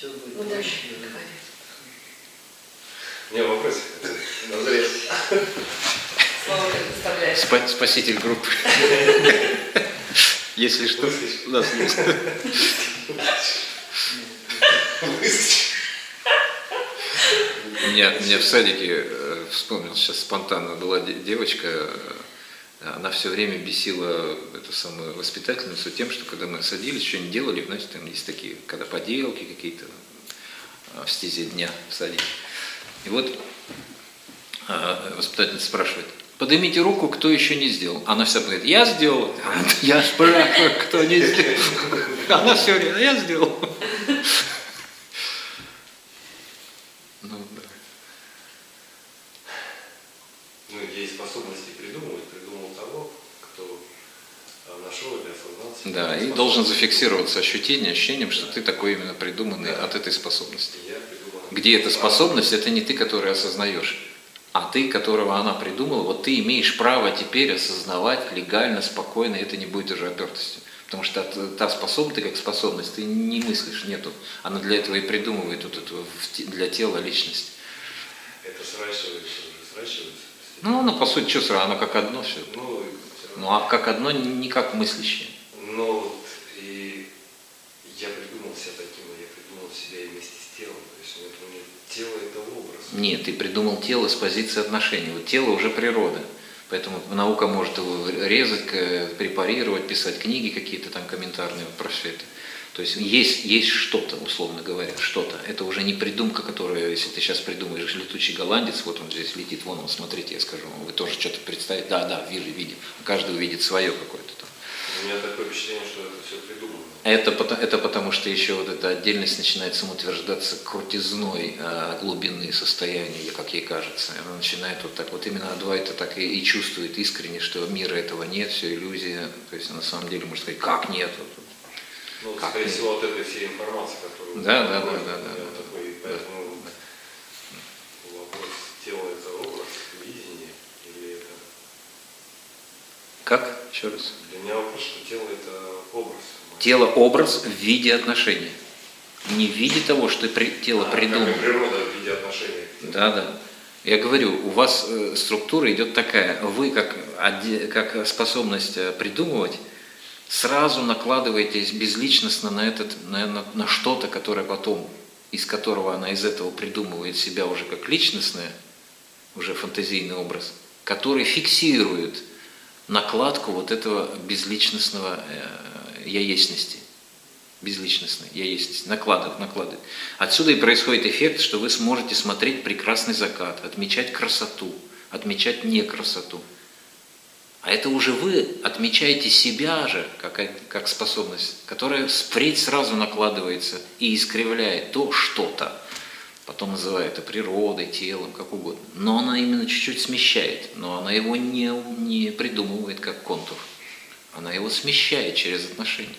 Все будет Ну, дальше проще. говори. У меня вопрос. Назрел. Слово предоставляешь. Спаситель группы. Если что, у нас есть. У меня в садике, вспомнил сейчас спонтанно, была девочка, она все время бесила эту самую воспитательницу тем, что когда мы садились, что-нибудь делали, знаете, там есть такие, когда поделки какие-то в стезе дня в садике. И вот воспитательница спрашивает: поднимите руку, кто еще не сделал. Она вся говорит: я сделал. Я спрашиваю, кто не сделал. Она все время: я сделал. Ну, да. Ну, есть способности придумывать, придумал того, кто нашел или осознал себя. Да, и должен зафиксироваться ощущением, что ты такой именно придуманный от этой способности. Где эта способность, это не ты, который осознаешь, а ты, которого она придумала. Вот ты имеешь право теперь осознавать легально, спокойно, и это не будет уже опертостью. Потому что та способность, ты как способность, ты не мыслишь, нету. Она для этого и придумывает вот эту для тела личность. Это сращивается. Ну, оно по сути, что сразу, оно как одно все. Ну, а как одно, не как мыслящее. Ну, и я придумал себя таким, я придумал себя и вместе с телом. То есть у меня тело – это образ. Нет, ты придумал тело с позиции отношений. Вот тело уже природа. Поэтому наука может его резать, препарировать, писать книги какие-то там комментарные про все это. То есть есть что-то, условно говоря, что-то. Это уже не придумка, которая, если ты сейчас придумаешь летучий голландец, вот он здесь летит, вон он, смотрите, я скажу вам, вы тоже что-то представите, да, видим. Каждый увидит свое какое-то там. У меня такое впечатление, что это все придумано. Это потому, что еще вот эта отдельность начинает самоутверждаться крутизной глубины состояния, как ей кажется. Она начинает вот так, вот именно Адвайта так и чувствует искренне, что мира этого нет, все иллюзия. То есть на самом деле можно сказать, как нет? Ну, скорее всего, от этой всей информации, которую... Да. Такой, поэтому вопрос, тело – это образ, видение или это... Как? Еще раз. Для меня вопрос, что тело – это образ. Тело-образ в виде отношений. Не в виде того, что тело придумано. Как и природа в виде отношений. Да. Я говорю, у вас структура идет такая. Вы, как способность придумывать, сразу накладываетесь безличностно на что-то, которое потом, из которого она из этого придумывает себя уже как личностное, уже фантазийный образ, который фиксирует накладку вот этого безличностного яесности. Безличностной яесности. Накладывает. Отсюда и происходит эффект, что вы сможете смотреть прекрасный закат, отмечать красоту, отмечать некрасоту. А это уже вы отмечаете себя же, как способность, которая впредь сразу накладывается и искривляет то что-то. Потом называют это природой, телом, как угодно. Но она именно чуть-чуть смещает, но она его не придумывает как контур. Она его смещает через отношения.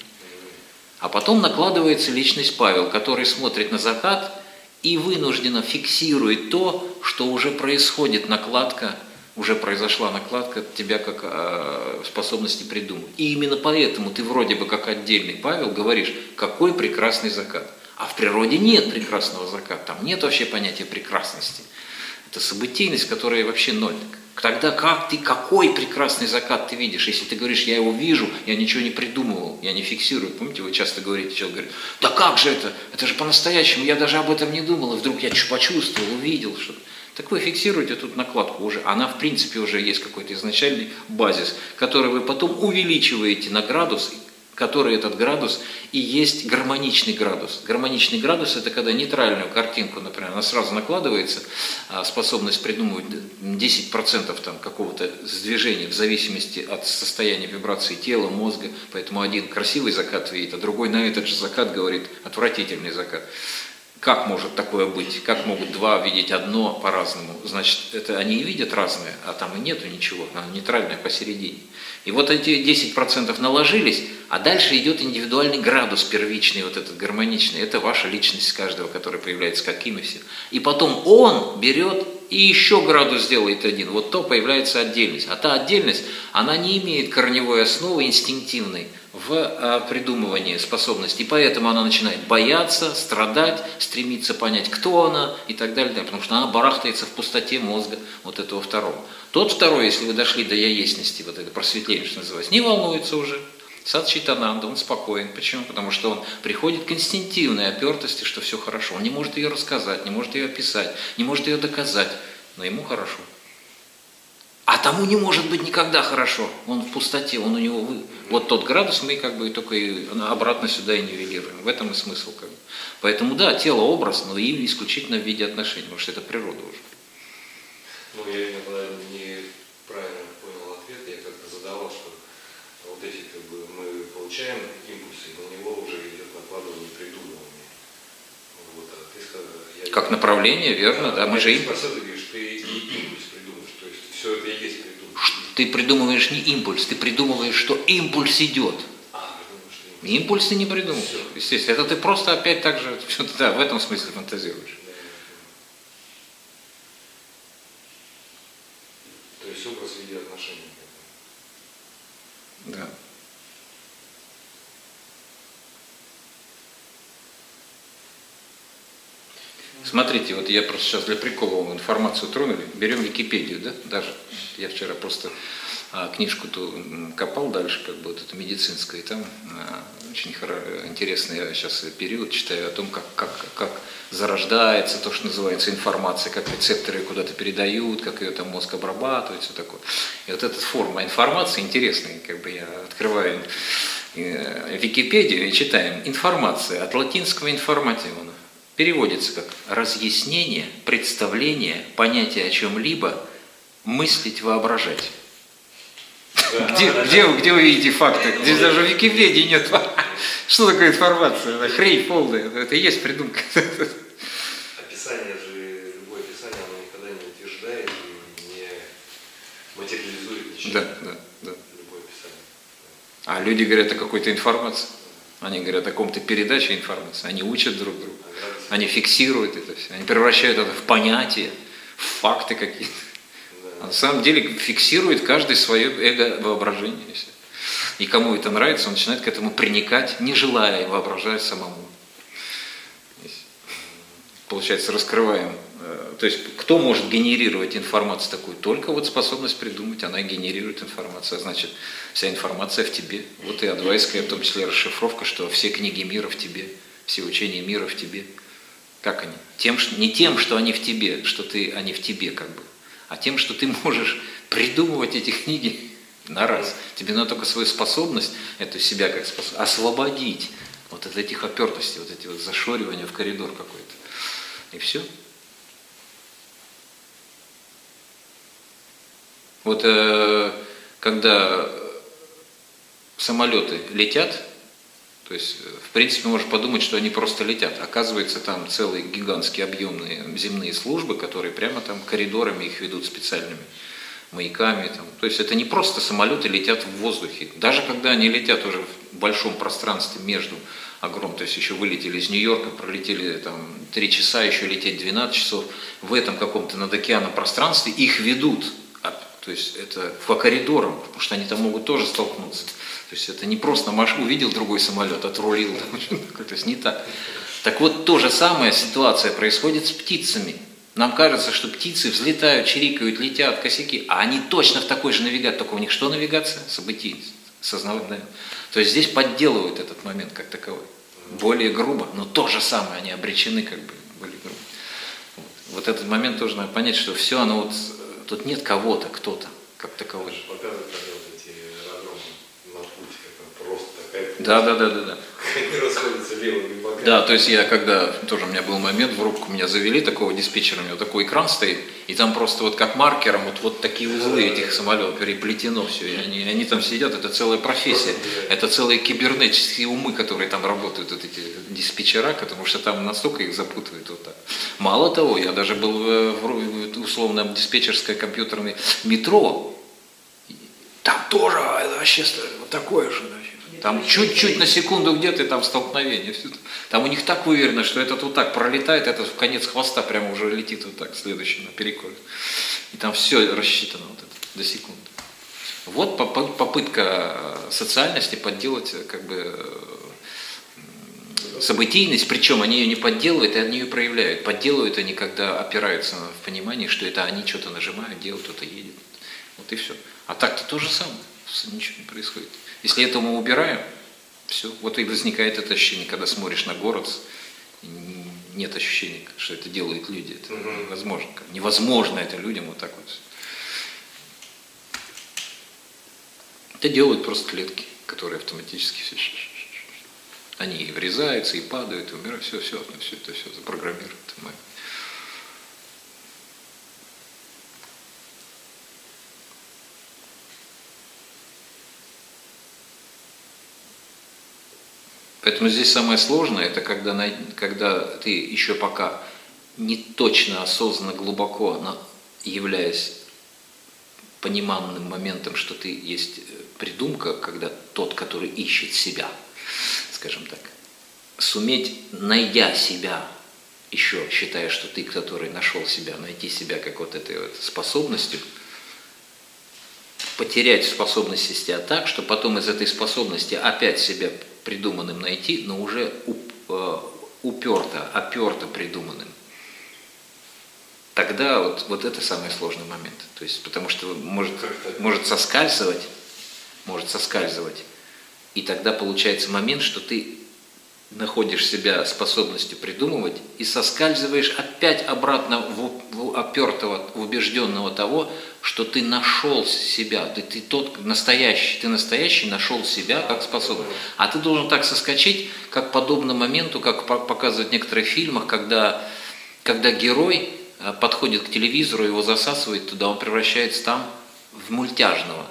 А потом накладывается личность Павел, который смотрит на закат и вынужденно фиксирует то, что уже происходит накладка, уже произошла накладка тебя как способности придумать. И именно поэтому ты вроде бы как отдельный Павел говоришь, какой прекрасный закат. А в природе нет прекрасного заката, там нет вообще понятия прекрасности. Это событийность, которая вообще ноль. Тогда какой прекрасный закат ты видишь? Если ты говоришь, я его вижу, я ничего не придумывал, я не фиксирую. Помните, вы часто говорите, человек говорит, да как же это? Это же по-настоящему, я даже об этом не думал, и вдруг я почувствовал, увидел что-то. Так вы фиксируете тут накладку уже, она в принципе уже есть какой-то изначальный базис, который вы потом увеличиваете на градус, который этот градус и есть гармоничный градус. Гармоничный градус – это когда нейтральную картинку, например, она сразу накладывается, способность придумывать 10% там какого-то движения в зависимости от состояния вибрации тела, мозга, поэтому один красивый закат видит, а другой на этот же закат говорит отвратительный закат. Как может такое быть? Как могут два видеть одно по-разному? Значит, это они и видят разное, а там и нету ничего, оно нейтральное посередине. И вот эти 10% наложились, а дальше идет индивидуальный градус первичный, вот этот гармоничный. Это ваша личность каждого, которая появляется какими все. И потом он берет и еще градус делает один. Вот то появляется отдельность. А та отдельность, она не имеет корневой основы инстинктивной. в придумывании способностей. И поэтому она начинает бояться, страдать, стремиться понять, кто она и так далее, потому что она барахтается в пустоте мозга вот этого второго. Тот второй, если вы дошли до яесности, вот это просветление, что называется, не волнуется уже. Сад Читананда, он спокоен. Почему? Потому что он приходит к инстинктивной опертости, что все хорошо. Он не может ее рассказать, не может ее описать, не может ее доказать, но ему хорошо. А тому не может быть никогда хорошо. Он в пустоте, он у него... Вот тот градус мы как бы только и обратно сюда и нивелируем. В этом и смысл. Как бы. Поэтому да, тело образ, но и исключительно в виде отношений, потому что это природа уже. Ну, я иногда неправильно понял ответ. Я как-то задавал, что вот эти как бы мы получаем импульсы, на него уже идет накладывание придумывания. Вот, а ты сказал, как направление, верно, да, мы же импульс. Ты говоришь, ты не импульс придумаешь, то есть все это и есть придумывание. Ты придумываешь не импульс, ты придумываешь, что импульс идет. Импульс ты не придумал, естественно. Это ты просто опять так же, да, в этом смысле фантазируешь. То есть образ в виде отношений. Да. Смотрите, вот я просто сейчас для прикола вам информацию тронули. Берем Википедию, да, даже. Я вчера просто книжку-то копал дальше, как бы вот это медицинское, и там очень интересный я сейчас период читаю о том, как зарождается то, что называется информация, как рецепторы ее куда-то передают, как ее там мозг обрабатывает, все такое. И вот эта форма информации интересная, как бы я открываю Википедию и читаем информация от латинского информативно. Переводится как разъяснение, представление, понятие о чем-либо, мыслить, воображать. Где вы видите факты? Здесь даже в Википедии нет. Что такое информация? Это хрень полная. Это и есть придумка. Описание же, любое описание, оно никогда не утверждает и не материализует ничего. Да. Любое описание. А люди говорят о какой-то информации. Они говорят о каком-то передаче информации. Они учат друг друга. Они фиксируют это все. Они превращают это в понятия, в факты какие-то. А на самом деле фиксирует каждый свое эго-воображение. И кому это нравится, он начинает к этому приникать, не желая воображать самому. Получается, раскрываем. То есть, кто может генерировать информацию такую? Только вот способность придумать, она генерирует информацию. А значит, вся информация в тебе. Вот и адвайская, в том числе расшифровка, что все книги мира в тебе, все учения мира в тебе. Как они? Не тем, что они в тебе, они в тебе как бы, а тем, что ты можешь придумывать эти книги на раз. Тебе надо только свою способность, эту себя как способность, освободить вот от этих опертостей, вот эти вот зашоривания в коридор какой-то. И все. Вот когда самолеты летят, то есть, в принципе, можно подумать, что они просто летят. Оказывается, там целые гигантские объемные земные службы, которые прямо там коридорами их ведут специальными маяками. Там. То есть, это не просто самолеты летят в воздухе. Даже когда они летят уже в большом пространстве между огромным, то есть, еще вылетели из Нью-Йорка, пролетели там 3 часа, еще лететь 12 часов, в этом каком-то над океаном пространстве их ведут. То есть, это по коридорам, потому что они там могут тоже столкнуться. То есть это не просто увидел другой самолет, отрулил, то есть не так. Так вот, то же самая ситуация происходит с птицами. Нам кажется, что птицы взлетают, чирикают, летят, косяки, а они точно в такой же навигации, только у них что навигация? Событие, сознавание. То есть здесь подделывают этот момент как таковой. Более грубо, но то же самое, они обречены как бы более грубо. Вот этот момент тоже надо понять, что все оно вот, тут нет кого-то, кто-то как таковой. Да. Они расходятся левыми боками. Да, то есть я когда, тоже у меня был момент, в рубку меня завели, такого диспетчера, у него такой экран стоит, и там просто вот как маркером вот такие узлы этих самолетов, переплетено все, и они там сидят, это целая профессия, это целые кибернетические умы, которые там работают, вот эти диспетчера, потому что там настолько их запутывают вот так. Мало того, я даже был в условно диспетчерское компьютерное метро, там тоже это вообще вот такое же. Там чуть-чуть на секунду где-то там столкновение. Там у них так выверено, что этот вот так пролетает, этот в конец хвоста прямо уже летит вот так, следующий на перекоре. И там все рассчитано вот это, до секунды. Вот попытка социальности подделать как бы событийность, причем они ее не подделывают, и они ее проявляют. Подделывают они, когда опираются в понимании, что это они что-то нажимают, делают, кто-то едет. Вот и все. А так-то то же самое, ничего не происходит. Если это мы убираем, все. Вот и возникает это ощущение, когда смотришь на город, нет ощущения, что это делают люди. Это невозможно. Невозможно это людям вот так вот. Это делают просто клетки, которые автоматически все. Они и врезаются, и падают, и умирают. Все это все запрограммируют. Поэтому здесь самое сложное, это когда ты еще пока не точно, осознанно, глубоко, являясь пониманным моментом, что ты есть придумка, когда тот, который ищет себя, скажем так, суметь, найдя себя, еще считая, что ты, который нашел себя, найти себя как вот этой вот способностью, потерять способность себя так, что потом из этой способности опять себя придуманным найти, но уже оперто придуманным. Тогда вот это самый сложный момент. То есть, потому что может соскальзывать, и тогда получается момент, что ты находишь себя способностью придумывать и соскальзываешь опять обратно в опертого, в убежденного того, что ты нашел себя, ты тот настоящий, ты настоящий нашел себя как способность. А ты должен так соскочить, как подобно моменту, как показывают в некоторых фильмах, когда герой подходит к телевизору, его засасывает туда, он превращается там в мультяшного.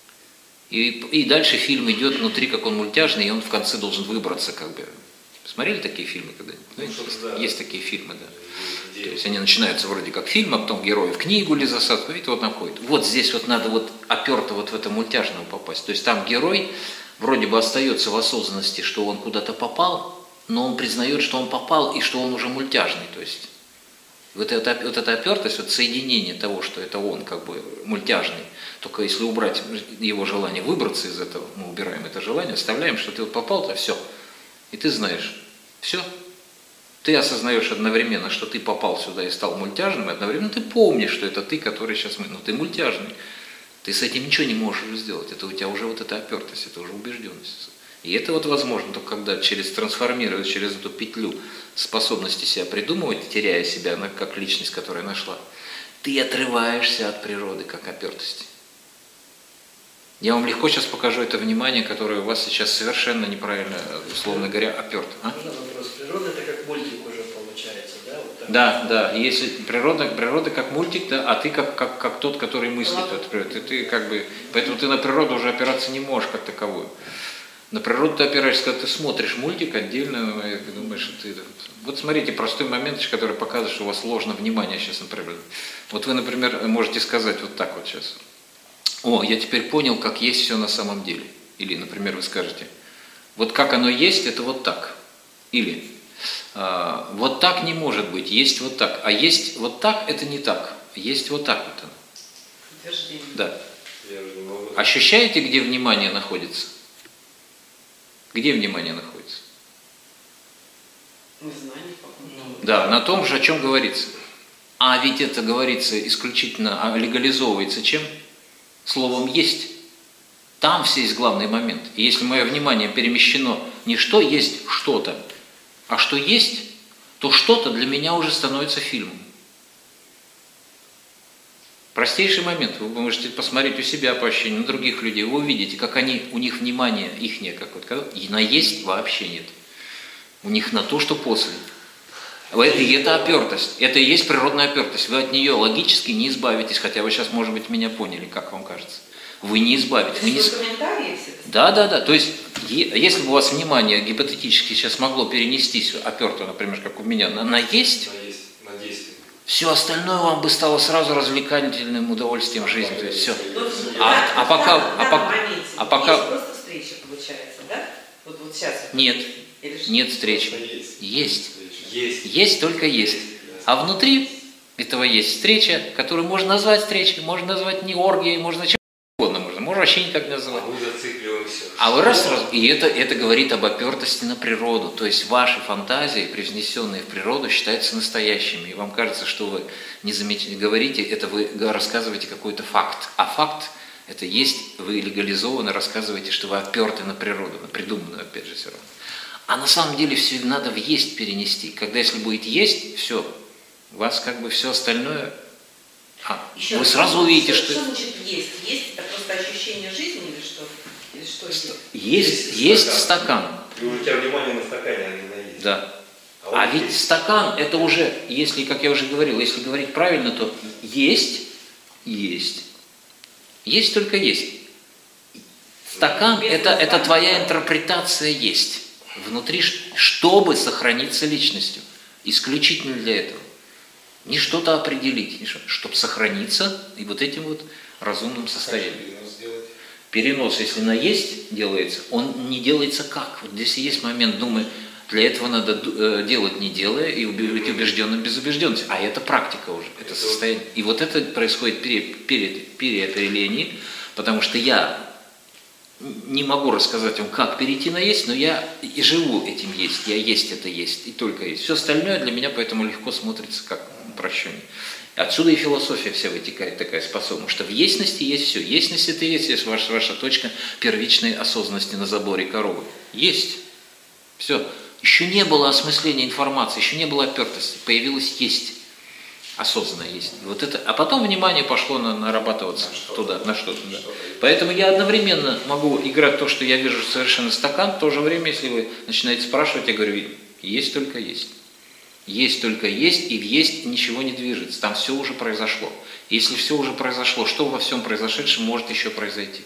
И дальше фильм идет внутри, как он мультяшный, и он в конце должен выбраться как бы. Смотрели такие фильмы когда-нибудь? Есть такие фильмы, да. То есть они начинаются вроде как фильм, а потом герои в книгу или засасывают, и вот находит. Вот здесь вот надо вот оперто вот в это мультяшного попасть. То есть там герой вроде бы остается в осознанности, что он куда-то попал, но он признает, что он попал и что он уже мультяшный. То есть вот эта опертость, вот соединение того, что это он как бы мультяшный, только если убрать его желание выбраться из этого, мы убираем это желание, оставляем, что ты вот попал-то, все. И ты знаешь, все, ты осознаешь одновременно, что ты попал сюда и стал мультяжным, и одновременно ты помнишь, что это ты, который сейчас но ты мультяжный. Ты с этим ничего не можешь сделать, это у тебя уже вот эта опертость, это уже убежденность. И это вот возможно только когда трансформируясь через эту петлю способности себя придумывать, теряя себя как личность, которая нашла, ты отрываешься от природы как опертости. Я вам легко сейчас покажу это внимание, которое у вас сейчас совершенно неправильно, условно говоря, оперто. Можно вопрос? Природа это как мультик уже получается, да? Вот так. Да. Если природа как мультик, да, а ты как тот, который мыслит эту природу. Ты как бы, поэтому ты на природу уже опираться не можешь как таковую. На природу ты опираешься, когда ты смотришь мультик отдельно, и думаешь, что ты... Вот смотрите, простой момент, который показывает, что у вас ложно внимание сейчас, например. Вот вы, например, можете сказать вот так вот сейчас. О, я теперь понял, как есть все на самом деле. Или, например, вы скажете, вот как оно есть, это вот так. Или, вот так не может быть, есть вот так. А есть вот так, это не так. Есть вот так вот оно. Утверждение. Да. Ощущаете, где внимание находится? Где внимание находится? Незнание, по-моему. Да, на том же, о чем говорится. А ведь это говорится исключительно, легализовывается чем? Словом «есть». Там все есть главный момент. И если мое внимание перемещено не что есть что-то, а что есть, то что-то для меня уже становится фильмом. Простейший момент. Вы можете посмотреть у себя по ощущениям, на других людей. Вы увидите, как у них внимание ихнее, как вот, и на есть вообще нет. У них на то, что после. И это опертость. Это и есть природная опертость. Вы от нее логически не избавитесь, хотя вы сейчас, может быть, меня поняли, как вам кажется. Вы не избавитесь. Комментарии все. Да. То есть, если бы у вас внимание гипотетически сейчас могло перенестись, оперто, например, как у меня, на есть, на действие. все остальное вам бы стало сразу развлекательным удовольствием жизни. То есть все. А пока... Есть просто встреча, получается, да? Вот сейчас. Нет. Нет встречи. Есть. Есть только есть. А внутри этого есть встреча, которую можно назвать встречей, можно назвать не оргией, можно чем угодно. можно вообще никак не называть. А мы зацикливаемся. А вы раз, и это говорит об опертости на природу. То есть ваши фантазии, привнесенные в природу, считаются настоящими. И вам кажется, что вы не говорите, это вы рассказываете какой-то факт. А факт это есть, вы легализованно рассказываете, что вы оперты на природу, на придуманную, опять же, все равно. А на самом деле все надо в есть перенести. Когда если будет есть, все, у вас как бы все остальное... Еще вы сразу увидите, что... Что значит есть? Есть это просто ощущение жизни или что? Или что это? Есть стакан. И у тебя внимание на стакане, а не на есть. Да. А ведь есть. Стакан, это уже, если, как я уже говорил, если говорить правильно, то есть. Есть только есть. Стакан – это твоя интерпретация есть. Внутри, чтобы сохраниться личностью. Исключительно для этого. Не что-то определить, чтобы сохраниться и вот этим вот разумным состоянием. Перенос, если на есть делается, он не делается как. Вот здесь есть момент, думаю, для этого надо делать не делая и быть убежденным без убежденности. А это практика уже, это состояние. И вот это происходит при определении, потому что я не могу рассказать вам, как перейти на есть, но я и живу этим есть. Я есть это есть, и только есть. Все остальное для меня поэтому легко смотрится как упрощение. Отсюда и философия вся вытекает такая способность, что в есть все. Есть это есть ваша точка первичной осознанности на заборе коровы. Есть. Все. Еще не было осмысления информации, еще не было опертости. Появилось есть. Осознанно есть. Вот это, а потом внимание пошло нарабатываться туда, на что-то. Да. Поэтому я одновременно могу играть то, что я вижу совершенно стакан, в то же время, если вы начинаете спрашивать, я говорю, есть только есть. Есть только есть, и в есть ничего не движется. Там все уже произошло. Если все уже произошло, что во всем произошедшем может еще произойти?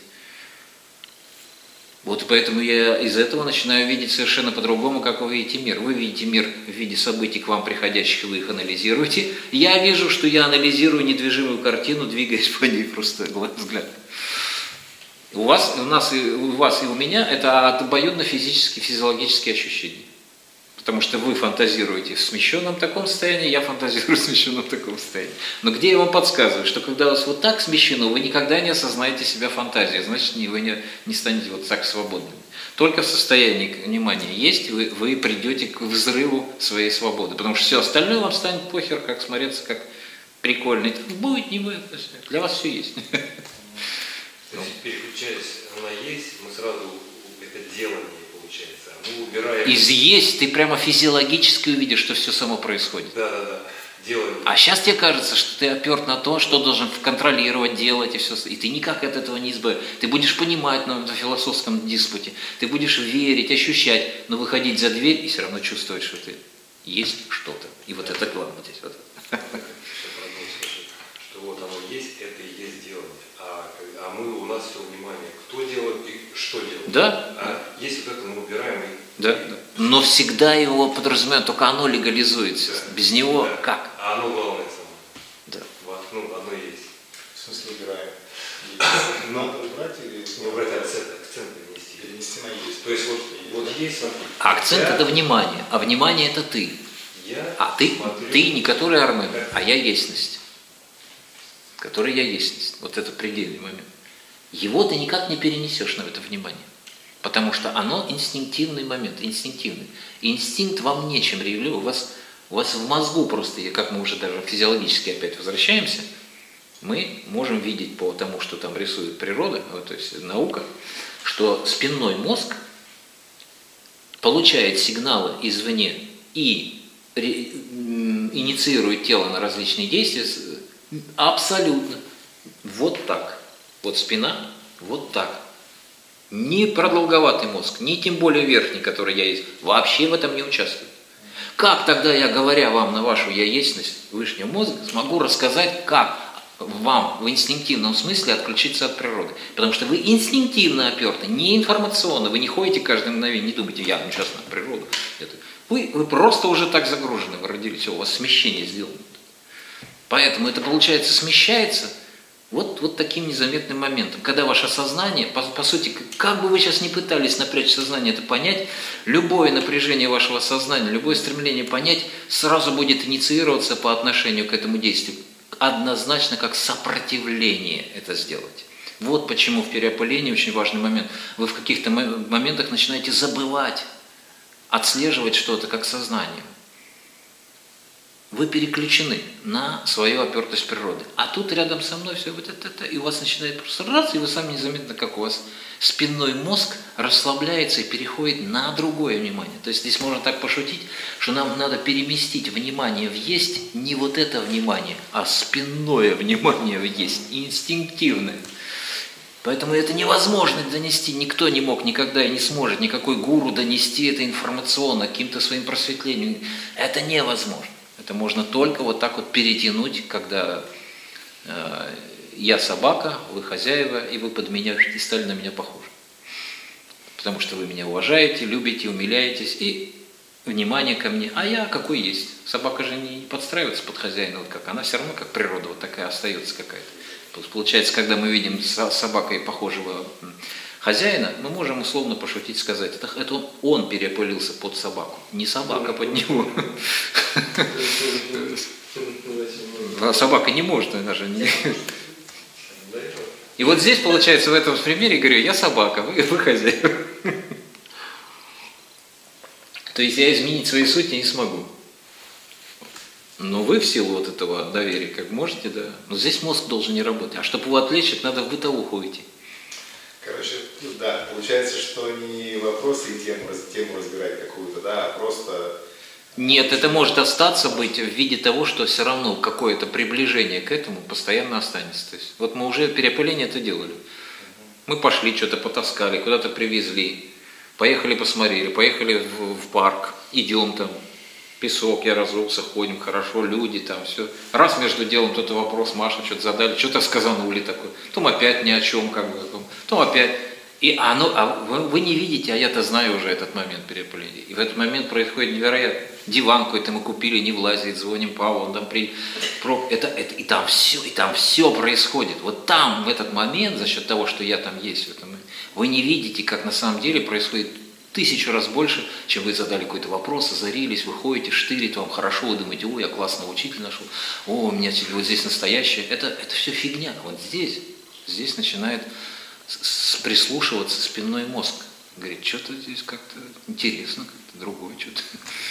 Вот поэтому я из этого начинаю видеть совершенно по-другому, как вы видите мир. Вы видите мир в виде событий к вам приходящих, вы их анализируете. Я вижу, что я анализирую недвижимую картину, двигаясь по ней просто взглядом. У вас и у меня это обоюдно-физические, физиологические ощущения. Потому что вы фантазируете в смещенном таком состоянии, я фантазирую в смещенном таком состоянии. Но где я вам подсказываю, что когда у вас вот так смещено, вы никогда не осознаете себя фантазией, значит вы не станете вот так свободными. Только в состоянии внимания есть, вы придете к взрыву своей свободы. Потому что все остальное вам станет похер, как смотреться, как прикольно. Будет, не будет, для вас все есть. То есть, переключаясь на есть, мы сразу это делание получается. Мы убираем... Из есть ты прямо физиологически увидишь, что все само происходит. Да. Делаем. А сейчас тебе кажется, что ты оперт на то, что должен контролировать, делать и все. И ты никак от этого не избавишься. Ты будешь понимать на философском диспуте, ты будешь верить, ощущать, но выходить за дверь и все равно чувствовать, что ты есть что-то. И вот это главное здесь. Вот. Что вот оно есть, это и есть делание. А мы, у нас все внимание, кто делает и что делает. Да. А если вот это мы убираем... Да. Но всегда его подразумевают, только оно легализуется. Да. Без него да. как? А оно главное само. Да. Оно есть. В смысле убираем? Надо убрать или... Не убрать акцент перенести. Перенести на есть. То есть вот есть... Акцент это внимание, а внимание это ты. А ты не который армен, а я есть. Который я есть. Вот это предельный момент. Его ты никак не перенесешь на это внимание. Потому что оно инстинктивный момент, инстинктивный. И инстинкт вам нечем регулировать. У вас в мозгу просто, как мы уже даже физиологически опять возвращаемся, мы можем видеть по тому, что там рисует природа, то есть наука, что спинной мозг получает сигналы извне и инициирует тело на различные действия абсолютно. Вот так. Вот спина, вот так. Ни продолговатый мозг, ни тем более верхний, который я есть, вообще в этом не участвует. Как тогда я, говоря вам на вашу я-естьность высшего мозга, смогу рассказать, как вам в инстинктивном смысле отключиться от природы? Потому что вы инстинктивно оперты, не информационно, вы не ходите каждое мгновение, не думаете, я сейчас на природу. Вы просто уже так загружены, вы родились, все, у вас смещение сделано. Поэтому это, получается, смещается вот таким незаметным моментом. Когда ваше сознание, по сути, как бы вы сейчас ни пытались напрячь сознание это понять, любое напряжение вашего сознания, любое стремление понять сразу будет инициироваться по отношению к этому действию. Однозначно как сопротивление это сделать. Вот почему в переопылении очень важный момент. Вы в каких-то моментах начинаете забывать, отслеживать что-то как сознание. Вы переключены на свою опертость природы. А тут рядом со мной все вот это, и у вас начинает просто раз, и вы сами незаметно, как у вас спинной мозг расслабляется и переходит на другое внимание. То есть здесь можно так пошутить, что нам надо переместить внимание в есть, не вот это внимание, а спинное внимание в есть, инстинктивное. Поэтому это невозможно донести, никто не мог никогда и не сможет, никакой гуру донести это информационно, каким-то своим просветлением. Это невозможно. Это можно только вот так вот перетянуть, когда я собака, вы хозяева, и вы под меня и стали на меня похожи. Потому что вы меня уважаете, любите, умиляетесь, и внимание ко мне. А я какой есть. Собака же не подстраивается под хозяина, вот как она все равно, как природа, вот такая остается какая-то. Получается, когда мы видим собакой похожего хозяина, мы можем условно пошутить, сказать, это он переопылился под собаку, не собака под него. А собака не может, она же не... И вот здесь, получается, в этом примере, говорю, я собака, вы хозяин. То есть я изменить свои сути не смогу. Но вы в силу вот этого доверия как можете, да. Но здесь мозг должен не работать. А чтобы его отвлечь, это надо в бытовуху уйти. Короче, да, получается, что не вопросы и тему разбирать какую-то, да, а просто... Нет, это может остаться быть в виде того, что все равно какое-то приближение к этому постоянно останется. То есть, вот мы уже переопыление это делали. Мы пошли, что-то потаскали, куда-то привезли, поехали посмотрели, поехали в парк, идем там, песок, я разулся, ходим, хорошо, люди там, все. Раз между делом кто-то вопрос, Маша, что-то задали, что-то сказанули такое. Потом опять ни о чем, как бы, потом опять. И вы не видите, а я-то знаю уже этот момент переопыления. И в этот момент происходит невероятно. Диван какой-то мы купили, не влазит, звоним Павлу, он там и там все происходит. Вот там, в этот момент, за счет того, что я там есть, вы не видите, как на самом деле происходит 1000 раз больше, чем вы задали какой-то вопрос, озарились, вы ходите, штырит вам хорошо, вы думаете, я классного учителя нашел, у меня вот здесь настоящее. Это все фигня. Вот здесь начинает прислушиваться спинной мозг. Говорит, что-то здесь как-то интересно, как-то другое что-то.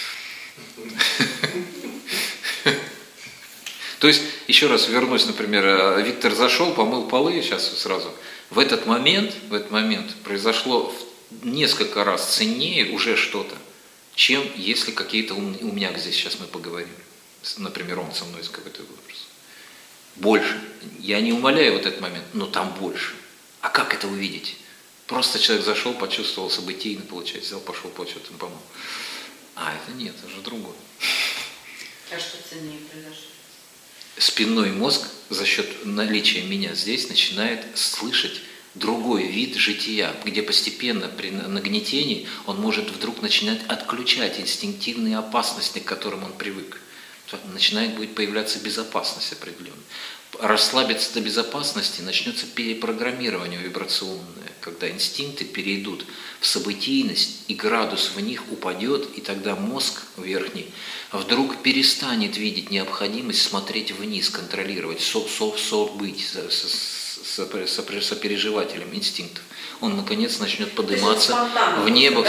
То есть, еще раз вернусь, например, Виктор зашел, помыл полы, сейчас сразу. В этот момент произошло несколько раз ценнее уже что-то, чем если какие-то умняк здесь сейчас мы поговорим. Например, он со мной из какой-то вопрос. Больше. Я не умаляю вот этот момент, но там больше. А как это увидеть? Просто человек зашел, почувствовал событийно, получается, взял, пошел, что-то помыл. А это нет, это же другое. А что ценнее произошло? Спинной мозг за счет наличия меня здесь начинает слышать другой вид жития, где постепенно при нагнетении он может вдруг начинать отключать инстинктивные опасности, к которым он привык. Начинает будет появляться безопасность определенная. Расслабиться до безопасности, начнется перепрограммирование вибрационное, когда инстинкты перейдут в событийность, и градус в них упадет, и тогда мозг верхний вдруг перестанет видеть необходимость смотреть вниз, контролировать, быть сопереживателем инстинктов. Он, наконец, начнет подниматься в небо.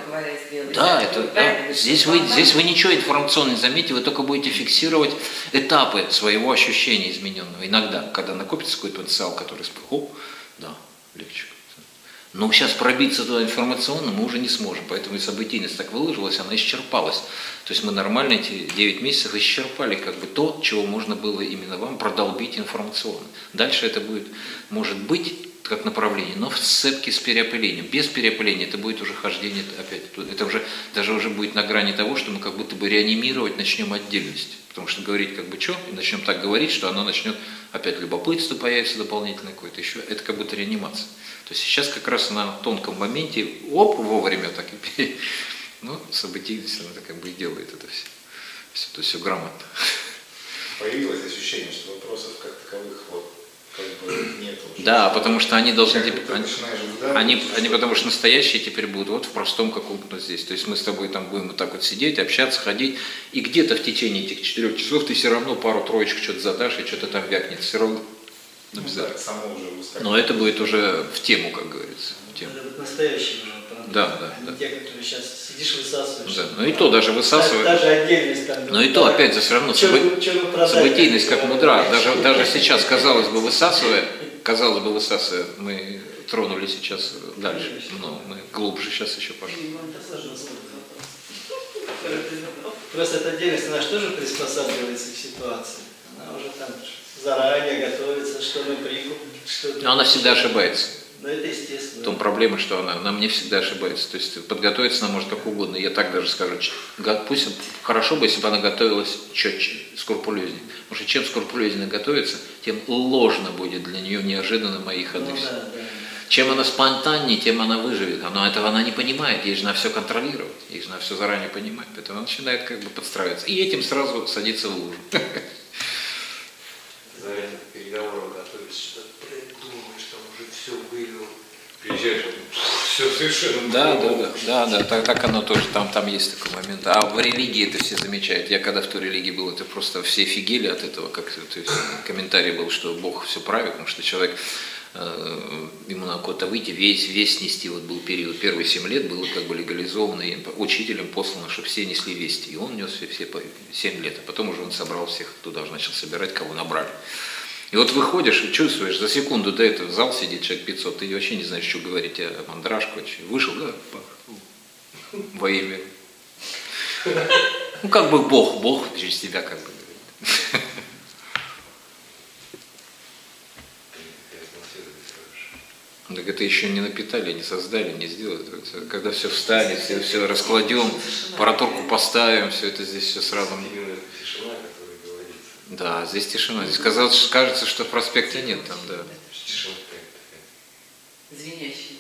Да, здесь вы ничего информационно не заметите, вы только будете фиксировать этапы своего ощущения измененного. Иногда, когда накопится какой-то потенциал, который легче. Но сейчас пробиться туда информационно мы уже не сможем, поэтому и событийность так выложилась, она исчерпалась. То есть мы нормально эти 9 месяцев исчерпали то, чего можно было именно вам продолбить информационно. Дальше это может быть как направление, но в сцепке с переопылением. Без переопыления это будет уже хождение опять. Это уже будет на грани того, что мы как будто бы реанимировать начнем отдельность. Потому что говорить и начнем так говорить, что оно начнет опять любопытство появится дополнительное какое-то еще. Это как будто реанимация. То есть сейчас как раз на тонком моменте, вовремя так и событийность она так и делает это все. То есть все грамотно. Появилось ощущение, что вопросов как таковых нет уже. Да, потому что они должны... Они потому что настоящие теперь будут в простом каком-то здесь. То есть мы с тобой там будем вот так вот сидеть, общаться, ходить, и где-то в течение этих 4 часов ты все равно пару-троечек что-то задашь, и что-то там вякнет. Все равно Ну, Обязательно. так, само уже ускоряется. Но это будет уже в тему, как говорится. В тему. Это вот настоящий уже продукт. Да. А не те, которые сейчас сидишь высасываешь. Да. Ну и то даже высасывать. Даже отдельность там. Но и то, опять же, все равно событийность как мудра. Даже сейчас, казалось бы, высасывая, мы тронули сейчас дальше. Но мы глубже сейчас еще пошли. Просто эта отдельность, она же тоже приспосабливается к ситуации. Она уже там заранее готовится, что мы прикупим, что... Но она всегда ошибается. Но это естественно. В том проблема, что она мне всегда ошибается. То есть подготовиться она может как угодно. Я так даже скажу, пусть хорошо бы, если бы она готовилась четче, скрупулезнее. Потому что чем скрупулезнее готовится, тем ложно будет для нее неожиданно мои ходы. Ну, да. Чем она спонтаннее, тем она выживет. Но этого она не понимает, ей же надо все контролировать, ей же надо все заранее понимать. Поэтому она начинает как бы подстраиваться. И этим сразу садится в лужу. Заранее к переговорам готовишься, что-то придумаешь, там уже все вывел. Приезжаешь, все совершенно. Да, так оно тоже, там есть такой момент. А в религии это все замечают. Я когда в той религии был, это просто все офигели от этого, как то есть, комментарий был, что Бог все правит, потому что человек, ему надо куда-то выйти, весь нести, вот был период, первые 7 лет было как бы легализовано, и учителем послано, чтобы все несли вести. И он нес все 7 лет, а потом уже он собрал всех туда, уже начал собирать, кого набрали. И вот выходишь и чувствуешь, за секунду до этого в зал сидит человек 500, ты вообще не знаешь, что говорить, а мандраж вообще. Вышел, да, во имя. Ну, как бы Бог через тебя как бы говорит. Так это еще не напитали, не создали, не сделали. Когда все встанет, все раскладем, аппаратурку поставим, все это здесь все сразу. Именно тишина, которая говорится. Да, здесь тишина. Здесь кажется, что проспекта нет там, да. Тишина такая. Звенящий.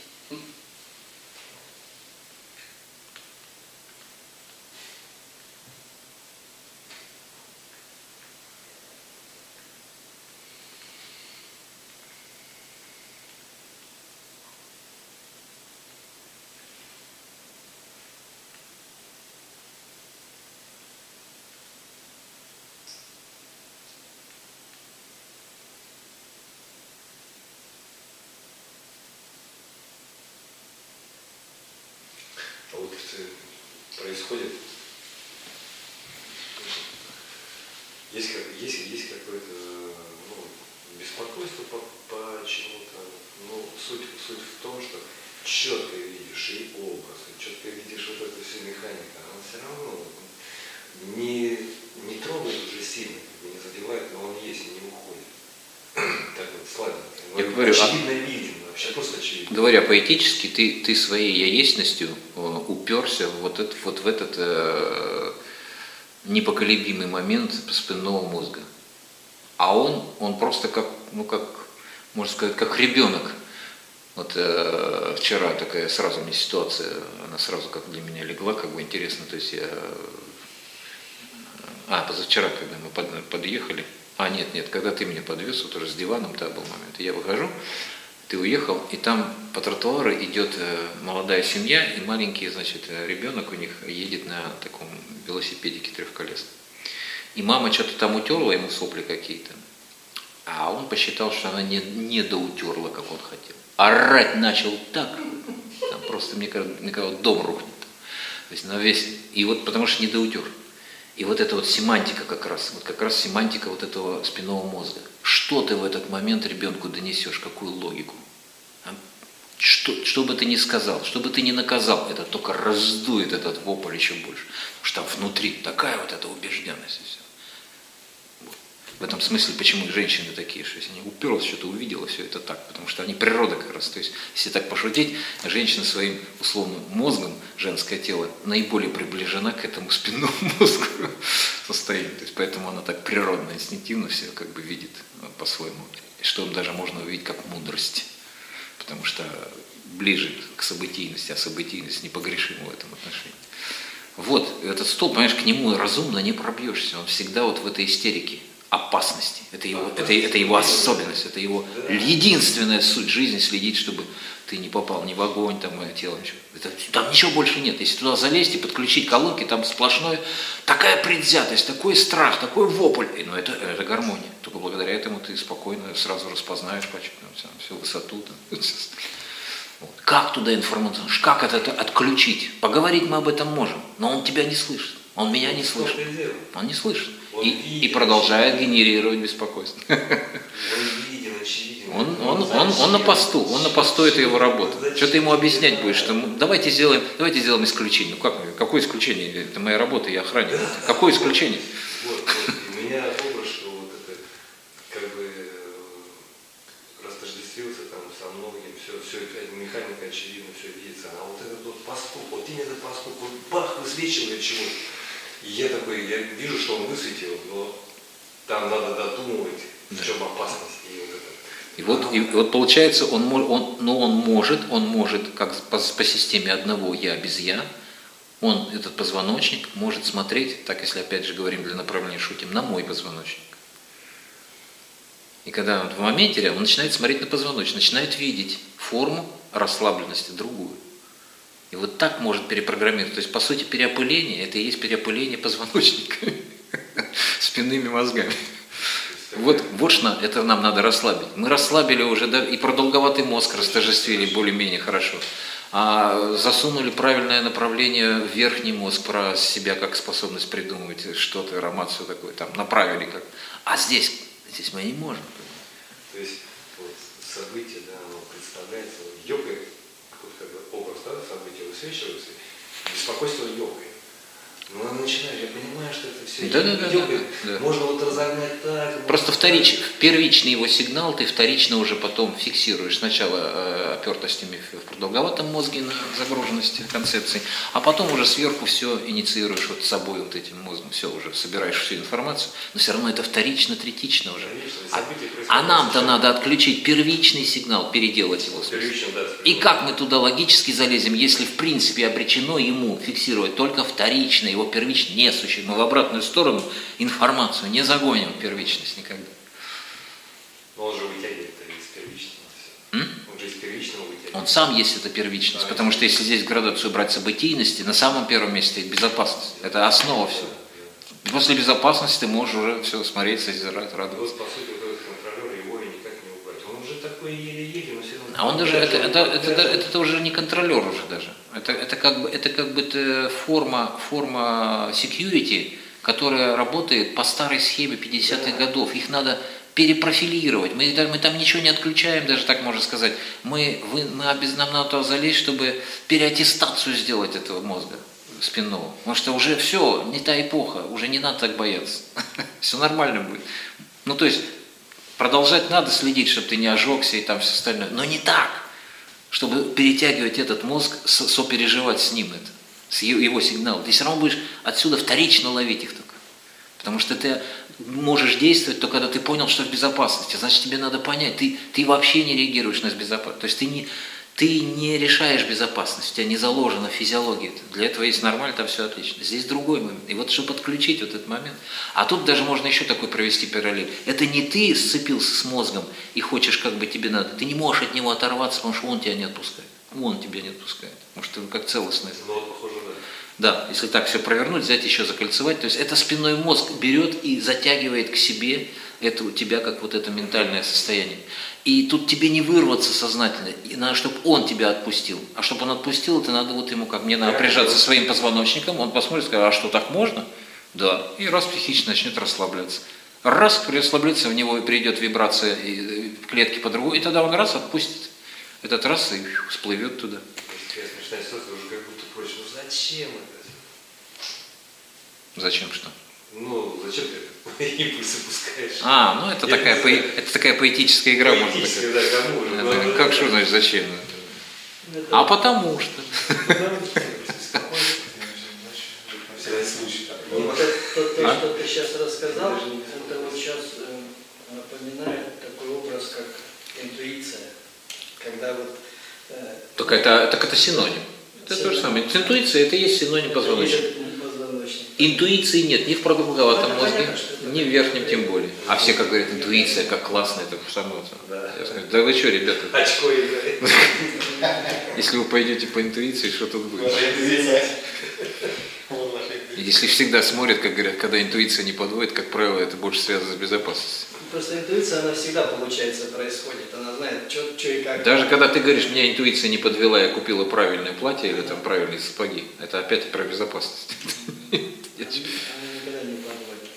А вот происходит, есть какое-то беспокойство по чему-то. Ну, суть в том, что четко видишь и образ, и четко видишь вот эту всю механику, она все равно не трогает уже сильно, не задевает, но он есть и не уходит. Так вот, сладенько. Я говорю, очевидно виден, вообще просто очевидно. Говоря поэтически, ты своей яесностью уперся вот в этот непоколебимый момент спинного мозга. А он просто как, можно сказать, как ребенок. Вот вчера такая сразу мне ситуация, она сразу как для меня легла, как бы интересно, то есть позавчера, когда мы подъехали, нет, когда ты меня подвез, вот уже с диваном, был момент, я выхожу, ты уехал, и там по тротуару идет молодая семья, и маленький, ребенок у них едет на таком велосипедике трехколесном. И мама что-то там утерла ему сопли какие-то, а он посчитал, что она не доутерла, как он хотел. Орать начал так, там просто, мне кажется, дом рухнет. То есть на весь, и вот потому что не доутер. И вот эта вот семантика как раз семантика вот этого спинного мозга. Что ты в этот момент ребенку донесешь, какую логику? Что бы ты ни сказал, что бы ты ни наказал, это только раздует этот вопль еще больше. Потому что там внутри такая вот эта убежденность и все. В этом смысле, почему женщины такие, что если они уперлась, что-то увидела, все это так, потому что они природа как раз. То есть, если так пошутить, женщина своим условным мозгом, женское тело, наиболее приближена к этому спинному мозгу состоянию. То есть, поэтому она так природно, инстинктивно все как бы видит по-своему. Что даже можно увидеть как мудрость. Потому что ближе к событийности, а событийность непогрешима в этом отношении. Вот, этот столб, понимаешь, к нему разумно не пробьешься, он всегда вот в этой истерике. опасности. Это его особенность, это его единственная суть жизни — следить, чтобы ты не попал ни в огонь, там, и телом. Там ничего больше нет. Если туда залезть и подключить колонки, там сплошное такая предвзятость, такой страх, такой вопль. Но это гармония. Только благодаря этому ты спокойно сразу распознаешь всю высоту. Там. Вот. Как туда информацию? Как это отключить? Поговорить мы об этом можем, но он тебя не слышит. Он меня не слышит. Он не слышит. И продолжает генерировать беспокойство. Он на посту, это его работа. Что ты ему объяснять будешь? Что давайте сделаем исключение. Ну какое исключение? Это моя работа, я охранник. Какое исключение? У меня образ, что вот это как бы растождествился там со многим, все механика очевидно, все видится. А вот этот вот поступ, вот именно этот поступ, вот бах, высвечивает чего-то. И я вижу, что он высветил, но там надо додумывать, в чем опасность. И вот получается, он может, как по системе одного я без я, он, этот позвоночник, может смотреть, так если опять же говорим для направления шутим, на мой позвоночник. И когда он в моменте, он начинает смотреть на позвоночник, начинает видеть форму расслабленности другую. И вот так может перепрограммировать. То есть, по сути, переопыление – это и есть переопыление позвоночника спинными мозгами. Вот что это нам надо расслабить. Мы расслабили уже, да, и продолговатый мозг растождествили более-менее хорошо. А засунули правильное направление в верхний мозг, про себя как способность придумывать что-то, аромат, все такое, там направили как. А здесь мы не можем. То есть вот, событие, да, оно представляется, йогой, как бы образ, да, события высвечивается, беспокойство йогой. Ну, начинаешь, я понимаю, что это все да. Можно вот разогнать так. Просто первичный его сигнал ты вторично уже потом фиксируешь. Сначала опертостями в продолговатом мозге на загруженности концепции, а потом уже сверху все инициируешь вот собой, вот этим мозгом, все уже собираешь всю информацию, но все равно это вторично, третично уже. А нам-то надо отключить первичный сигнал, переделать его. И как мы туда логически залезем, если в принципе обречено ему фиксировать только вторичное, его первичность не существует. Мы в обратную сторону информацию не загоним в первичность никогда. Но он же вытягивает из первичного. Он же из первичного вытягивает. Он сам есть эта первичность, потому что если здесь градацию брать событийности, на самом первом месте стоит безопасность. Это основа всего. После безопасности ты можешь уже все смотреть, созерать, радоваться. Вот, по сути, вот этот контролер его и никак не убрать. Он уже такой еле-еле, но все равно... А он даже, это уже не контролер уже даже. Это как бы форма security, которая работает по старой схеме 50-х годов. Их надо перепрофилировать. Мы там ничего не отключаем, даже так можно сказать. Нам надо туда залезть, чтобы переаттестацию сделать этого мозга спинного. Потому что уже все, не та эпоха, уже не надо так бояться. Все нормально будет. Ну, то есть, продолжать надо следить, чтобы ты не ожегся и там все остальное. Но не так, чтобы перетягивать этот мозг, сопереживать с ним это, с его сигналом. Ты все равно будешь отсюда вторично ловить их только. Потому что ты можешь действовать только когда ты понял, что в безопасности. Значит, тебе надо понять, ты вообще не реагируешь на безопасность. То есть ты не решаешь безопасность, у тебя не заложена физиология. Для этого есть нормально, там все отлично. Здесь другой момент. И вот чтобы подключить вот этот момент. А тут даже можно еще такой провести параллель. Это не ты сцепился с мозгом и хочешь, как бы тебе надо. Ты не можешь от него оторваться, потому что он тебя не отпускает. Он тебя не отпускает. Потому что как целостное. Ну, вот, похоже, да. Да, если так все провернуть, взять еще закольцевать, то есть это спинной мозг берет и затягивает к себе у тебя как вот это ментальное состояние. И тут тебе не вырваться сознательно, и надо, чтобы он тебя отпустил. А чтобы он отпустил, это надо вот ему, как мне надо прижаться своим позвоночником, он посмотрит, скажет, а что, так можно? Да. И раз психично начнет расслабляться. Раз расслабляться, в него придет вибрация в клетке по-другому, и тогда он раз отпустит. Этот раз и всплывет туда. Смешная ситуация, уже как будто проще. Ну зачем это? Зачем что? Ну, зачем ты импульсы пускаешь? Ну это такая поэтическая игра, может быть. Да, кому? Как что значит зачем? А потому что. Вот то, что ты сейчас рассказал, это вот сейчас напоминает такой образ, как интуиция. Когда вот... Так это синоним. Это то же самое. Интуиция — это и есть синоним позвоночника. Позвоночник. Интуиции нет ни в продолговатом Ну, это мозге, понятно, что это ни в верхнем тем более. А все как говорят, интуиция, как классно, это самое. Да. Я скажу, да вы что, ребята, Очко играет. если вы пойдете по интуиции, что тут будет? Можно извинять. Вот ваши Если всегда смотрят, как говорят, когда интуиция не подводит, как правило, это больше связано с безопасностью. Просто интуиция, она всегда, получается, происходит. Она знает, что и как. Даже когда ты говоришь, меня интуиция не подвела, я купила правильное платье или там правильные сапоги, это опять про безопасность. Она никогда не подводит.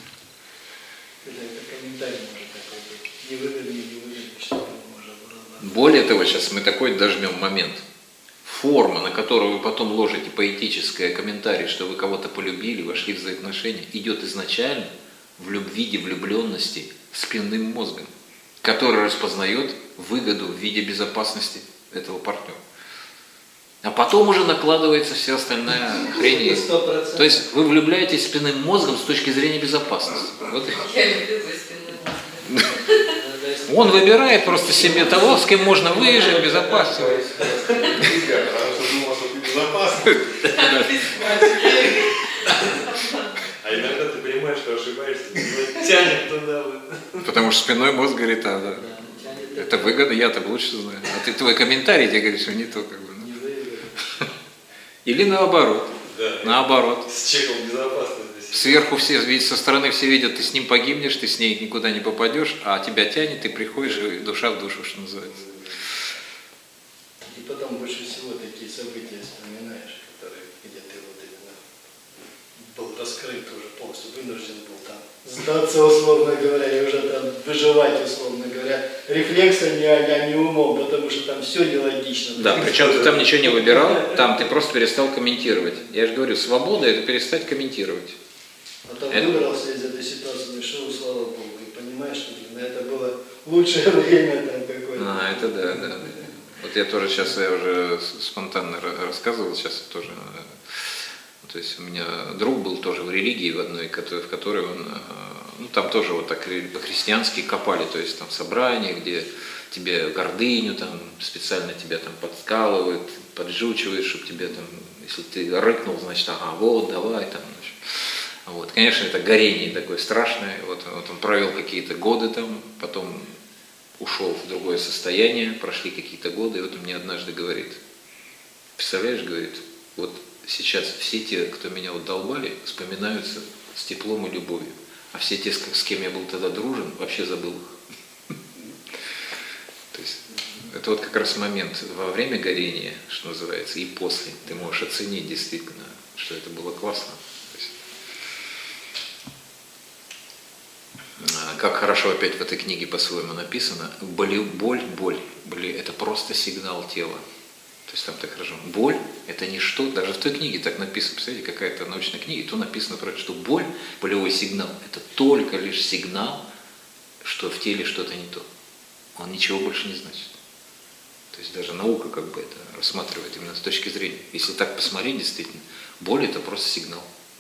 Это комментарий может такой быть. Невыгодный, что там можно было. Более того, сейчас мы такой дожмем момент. Форма, на которую вы потом ложите поэтическое комментарий, что вы кого-то полюбили, вошли в взаимоотношения, идет изначально в виде влюбленности спинным мозгом, который распознает выгоду в виде безопасности этого партнера. А потом уже накладывается вся остальная хрень. 100%. То есть вы влюбляетесь спинным мозгом с точки зрения безопасности. Вот. Я люблю твой спинной мозг. Он выбирает просто себе того, с кем можно выезжать безопасно. Потому что думал, что ты безопасный. А иногда ты понимаешь, что ошибаешься, тянет туда. Потому что спинной мозг говорит, а, да. Это выгодно, я-то лучше знаю. А ты твой комментарий тебе говорит, что не то, как бы. Не выиграет. Или наоборот. Да. Наоборот. С чеком безопасности. Сверху все видят, со стороны все видят, ты с ним погибнешь, ты с ней никуда не попадешь, а тебя тянет, ты приходишь, и душа в душу, что называется. И потом больше всего такие события вспоминаешь, которые, где ты вот именно был раскрыт уже полностью, вынужден был там сдаться, условно говоря, и уже там выживать, условно говоря, рефлексами, а не умом, потому что там все нелогично. Да, причем ты там ничего не выбирал, там ты просто перестал комментировать. Я же говорю, свобода – это перестать комментировать. Потом Это- выбрался из этой ситуации, решил, слава Богу, и понимаешь, что это было лучшее время там какое-то. А, это да, да, да. Вот я тоже сейчас, я уже спонтанно рассказывал, сейчас я тоже, то есть у меня друг был тоже в религии в одной, в которой он, ну там тоже вот так по-христиански копали, то есть там собрания, где тебе гордыню, там специально тебя там подкалывают, поджучивают, чтобы тебе там, если ты рыкнул, значит, ага, вот, давай, там, значит. Вот, конечно, это горение такое страшное, вот он провел какие-то годы там, потом ушел в другое состояние, прошли какие-то годы, и вот он мне однажды говорит, представляешь, говорит, вот сейчас все те, кто меня вот долбали, вспоминаются с теплом и любовью, а все те, с кем я был тогда дружен, вообще забыл их. То есть это вот как раз момент во время горения, что называется, и после. Ты можешь оценить действительно, что это было классно. То есть, как хорошо опять в этой книге по-своему написано, боль, это просто сигнал тела. То есть там так хорошо. Боль – это ничто, даже в той книге так написано, представляете, какая-то научная книга, и то написано, что боль, болевой сигнал – это только лишь сигнал, что в теле что-то не то. Он ничего больше не значит. То есть даже наука как бы это рассматривает именно с точки зрения. Если так посмотреть, действительно, боль – это просто сигнал.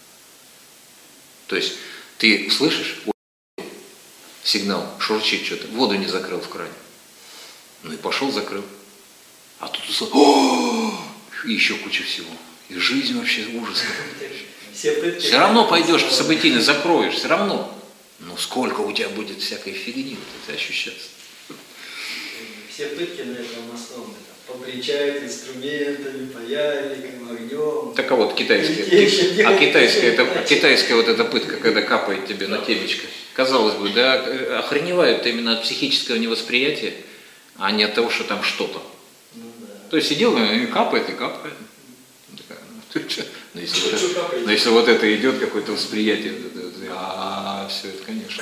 То есть ты слышишь сигнал, шурчит что-то, воду не закрыл в кране. Ну и пошел, закрыл. А тут и еще куча всего. И жизнь вообще ужас. Все равно пойдешь в событийно, закроешь, все равно. Но сколько у тебя будет всякой фигни вот это ощущаться. Все пытки на этом основаны. Обличают инструментами, паяльником, огнем. Так а вот китайская. А китайская вот эта пытка, когда капает тебе на темечко. Казалось бы, да, охреневают именно от психического невосприятия, а не от того, что там что-то. Ну, да. То есть сидел, и капает, и капает. Но если вот это идет, какое-то восприятие, все это, конечно.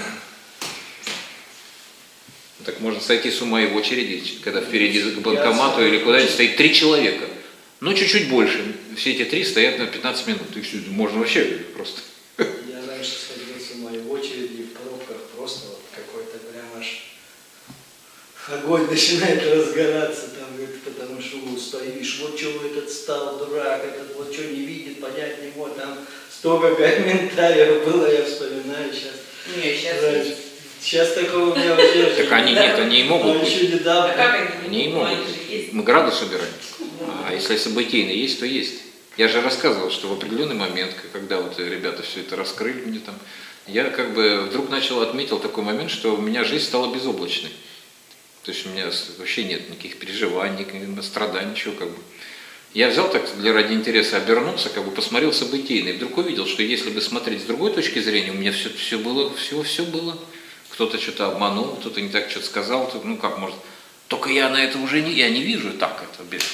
Так можно сойти с ума и в очереди, когда впереди к банкомату или куда-нибудь стоит 3 человека. Ну, чуть-чуть больше. Все эти 3 стоят на 15 минут. И все, можно вообще просто. Я раньше сходил с ума и в очереди, и в пробках. Просто вот какой-то прям аж огонь начинает разгораться там, потому что стоишь, вот чего этот стал, дурак, этот вот что не видит, понять не может, там столько комментариев было, я вспоминаю сейчас. Не, сейчас есть. Сейчас такого у меня вообще... Так они нет, они и могут быть. еще недавно. А как Они и могут? могут Они же быть. есть. Мы градус убираем. А если событийно есть, то есть. Я же рассказывал, что в определенный момент, когда вот ребята все это раскрыли мне там, я как бы вдруг отметил такой момент, что у меня жизнь стала безоблачной. То есть у меня вообще нет никаких переживаний, никаких страданий, ничего как бы. Я взял так ради интереса, обернулся, как бы посмотрел событийно, и вдруг увидел, что если бы смотреть с другой точки зрения, у меня все было. Кто-то что-то обманул, кто-то не так что-то сказал, ну как может. Только я на это уже я не вижу так это без.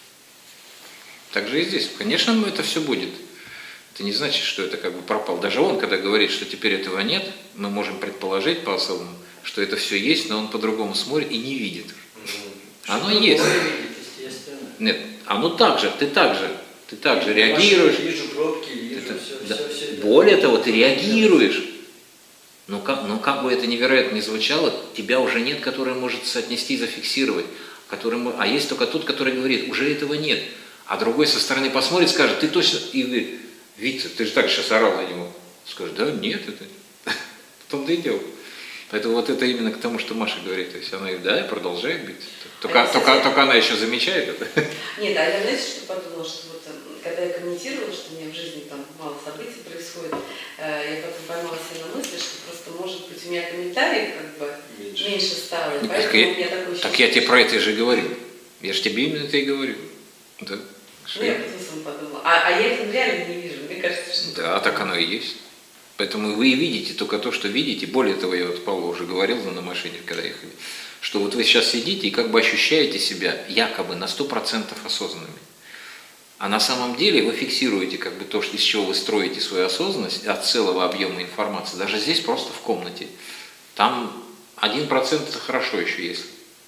Так же и здесь. Конечно, это все будет. Это не значит, что это как бы пропало. Даже он, когда говорит, что теперь этого нет, мы можем предположить по-особому, что это все есть, но он по-другому смотрит и не видит. Оно есть. Нет, оно так же, ты так же реагируешь. Вижу пробки, вижу все. Более того, ты реагируешь. Но как бы это невероятно ни звучало, тебя уже нет, который может соотнести и зафиксировать. А есть только тот, который говорит, уже этого нет. А другой со стороны посмотрит, скажет, ты точно, и говорит, Витя, ты же так сейчас орал на него. Скажет, да, нет, это в том-то и дело. Поэтому вот это именно к тому, что Маша говорит. То есть она и продолжает бить. Только она еще замечает это. Нет, а я, знаете, что подумала, что вот когда я комментировала, что у меня в жизни там мало событий происходит, я потом поймала себя на мысли, что просто, может быть, у меня комментариев как бы меньше стало. И поэтому у меня такое ощущение. Так я тебе про это же говорю. Я же тебе именно это и говорю. Да. Ну, я потом подумала. А я это реально не вижу. Мне кажется, что... Да, так оно и есть. Поэтому вы и видите только то, что видите. Более того, я вот Павлу уже говорил на машине, когда ехали, что вот вы сейчас сидите и как бы ощущаете себя якобы на 100% осознанными. А на самом деле вы фиксируете как бы то, из чего вы строите свою осознанность от целого объема информации. Даже здесь просто в комнате. Там 1% это хорошо еще если.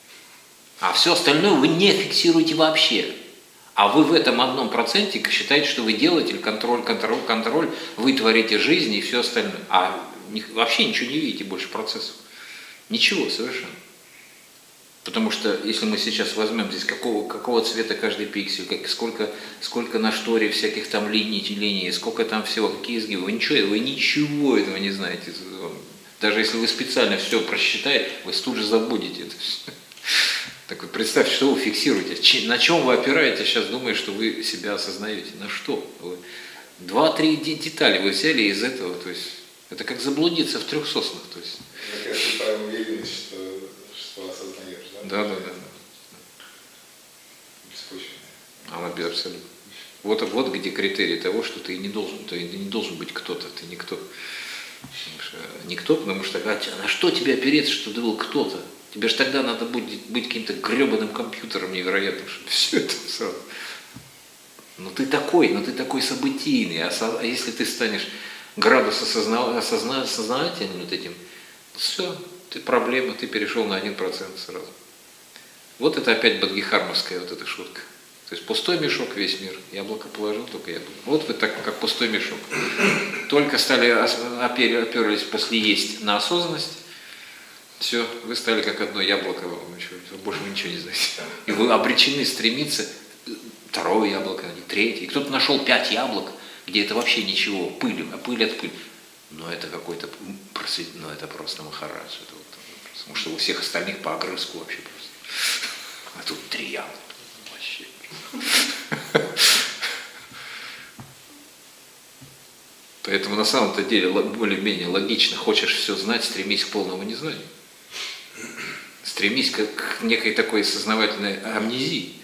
А все остальное вы не фиксируете вообще. А вы в этом 1% считаете, что вы делаете контроль, вы творите жизнь и все остальное. А вообще ничего не видите больше процессов. Ничего совершенно. Потому что если мы сейчас возьмем здесь какого цвета каждый пиксель, сколько на шторе всяких там линий, сколько там всего, какие изгибы, вы ничего этого не знаете. Даже если вы специально все просчитаете, вы тут же забудете это все. Так вот, представьте, что вы фиксируете, на чем вы опираетесь, сейчас думая, что вы себя осознаете, на что? 2-3 детали вы взяли из этого, то есть это как заблудиться в 3 соснах. То есть. Это правильная уверенность, что осознаешь, да? Да. Беспочвенная. Абсолютно. Вот где критерий того, что ты не должен быть кто-то, ты никто. Никто, потому что на что тебе опереться, что ты был кто-то? Тебе же тогда надо будет быть каким-то гребаным компьютером невероятным, чтобы все это сразу. Но ты такой событийный, а если ты станешь градус осознавательным вот этим, все, ты проблема, ты перешел на 1% сразу. Вот это опять бодгихармовская вот эта шутка. То есть пустой мешок весь мир, яблоко положил, только яблоко. Вот вы так, как пустой мешок. Только оперлись после есть на осознанность, все, вы стали как одно яблоко, больше вы ничего не знаете. И вы обречены стремиться 2 яблоко, 3. И кто-то нашел 5 яблок, где это вообще ничего, пыль от пыли. Но это какой-то, это просто махарадж. Потому что у всех остальных по огрызку вообще просто. А тут 3 яблока. Вообще. Поэтому на самом-то деле более-менее логично, хочешь все знать, стремись к полному незнанию. Стремись к некой такой сознавательной амнезии.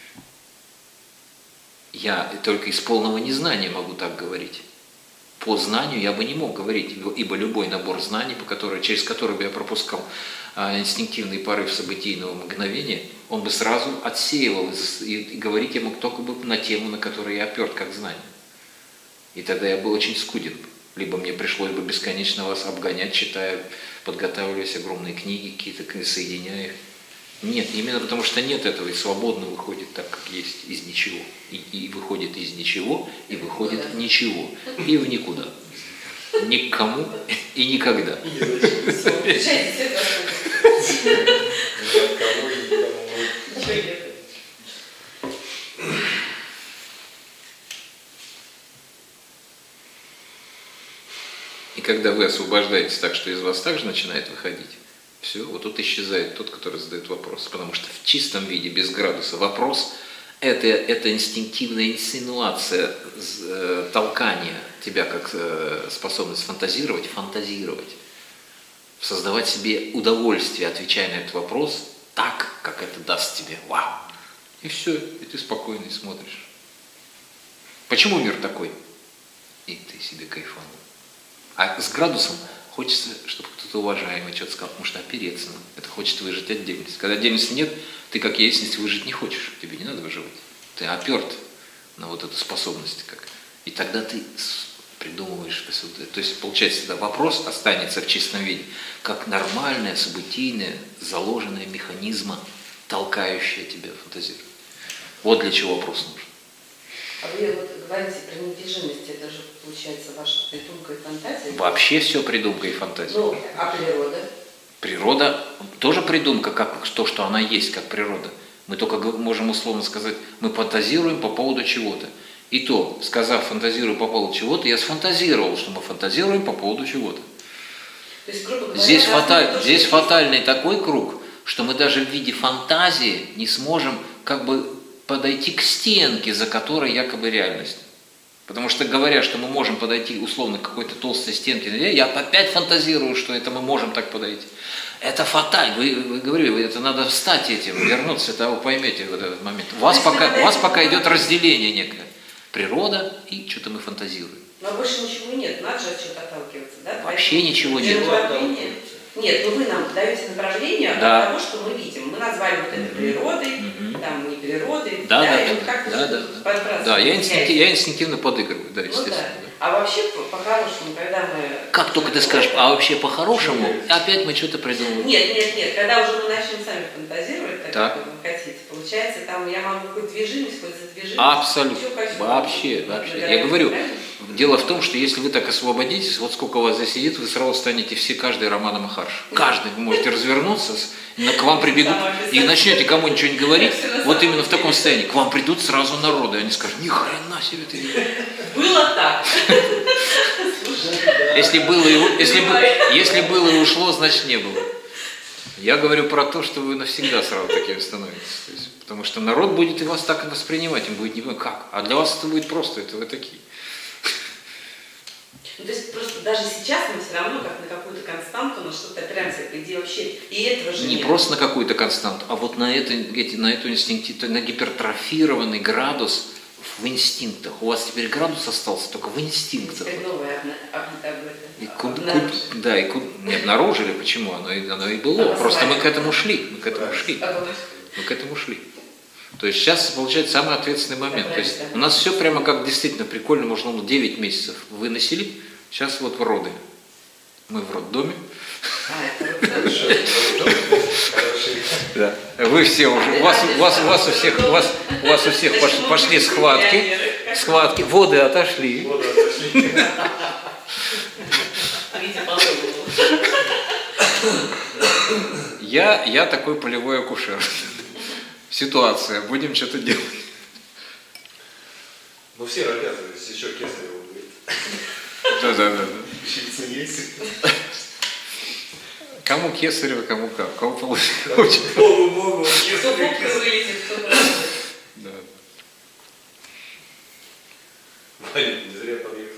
Я только из полного незнания могу так говорить. По знанию я бы не мог говорить, ибо любой набор знаний, через который бы я пропускал инстинктивный порыв событийного мгновения, он бы сразу отсеивал, и говорить я мог только бы на тему, на которую я оперт как знание. И тогда я был очень скуден. Либо мне пришлось бы бесконечно вас обгонять, читая, подготавливаясь огромные книги, какие-то соединяя их. Нет, именно потому что нет этого, и свободно выходит так, как есть, из ничего. И выходит из ничего, и выходит ничего. И в никуда. Ни к кому и никогда. И когда вы освобождаетесь так, что из вас также начинает выходить, все, вот тут исчезает тот, который задает вопрос. Потому что в чистом виде, без градуса, вопрос это инстинктивная инсинуация, толкания тебя как способность фантазировать, создавать себе удовольствие, отвечая на этот вопрос так, как это даст тебе. Вау! И все, и ты спокойно смотришь. Почему мир такой? И ты себе кайфанул. А с градусом хочется, чтобы кто-то уважаемый что-то сказал, потому что опереться надо. Это хочет выжить отдельность. Когда отдельности нет, ты как ясность выжить не хочешь. Тебе не надо выживать. Ты оперт на вот эту способность. И тогда ты придумываешь. То есть, получается, тогда вопрос останется в чистом виде, как нормальная, событийная, заложенная механизма, толкающая тебя фантазировать. Вот для чего вопрос нужен. А вы вот говорите про недвижимость, это же получается ваша придумка и фантазия? Вообще все придумка и фантазия. Ну, а природа? Природа тоже придумка, как то, что она есть, как природа. Мы только можем условно сказать, мы фантазируем по поводу чего-то. И то, сказав фантазирую по поводу чего-то, я сфантазировал, что мы фантазируем по поводу чего-то. То есть, грубо говоря, Здесь фатальный такой круг, что мы даже в виде фантазии не сможем как бы подойти к стенке, за которой якобы реальность. Потому что говоря, что мы можем подойти условно к какой-то толстой стенке, я опять фантазирую, что это мы можем так подойти. Это фаталь. Вы говорили, это надо встать этим, вернуться, это вы поймете в этот момент. У вас пока идет разделение некое. Природа и что-то мы фантазируем. Но больше ничего нет, надо же от чего-то отталкиваться, да? Вообще ничего нет. Нет, ну вы нам даете направление от того, что мы видим. Мы назвали вот это природой, там не природой, Да, я инстинктивно подыгрываю, да, естественно. Ну, да. А вообще, по-хорошему, когда мы... Как только ты скажешь, а вообще по-хорошему, опять мы что-то придумываем. Нет, когда уже мы начнем сами фантазировать, так как вы хотите, получается, там я могу хоть движимость, хоть задвижимость. Абсолютно, вообще. Я говорю, дело в том, что если вы так освободитесь, вот сколько у вас здесь сидит, вы сразу станете все, каждый Романа Махарши. Каждый, вы можете развернуться, к вам прибегут, и начнете кому ничего не говорить, вот именно в таком состоянии, к вам придут сразу народы, и они скажут, ни хрена себе ты. Было так. Если было и ушло, значит не было. Я говорю про то, что вы навсегда сразу таким становитесь. То есть, потому что народ будет и вас так и воспринимать, он будет не понимать, как. А для вас это будет просто, это вы такие. Ну, то есть просто даже сейчас мы все равно как на какую-то константу, на что-то опираемся, по идее вообще, и этого же не нет. Просто на какую-то константу, а вот на эту инстинктивную, на гипертрофированный градус в инстинктах. У вас теперь градус остался только в инстинктах. Теперь новое не обнаружили, почему оно и было. Просто мы к этому шли. То есть сейчас получается самый ответственный момент. То есть у нас все прямо как действительно прикольно, можно 9 месяцев выносили, сейчас вот в роды. Мы в роддоме. Да. Вы все уже, у вас у всех пошли схватки, воды отошли. Я такой полевой акушер. Ситуация, будем что-то делать. Ну все родят, еще кесарево будет. Да. Щипцы есть? Кому кесарево, кому как, кому получится. Богу, Кто вылезет, кто вылезет. Да. Ваня, не зря подъехал.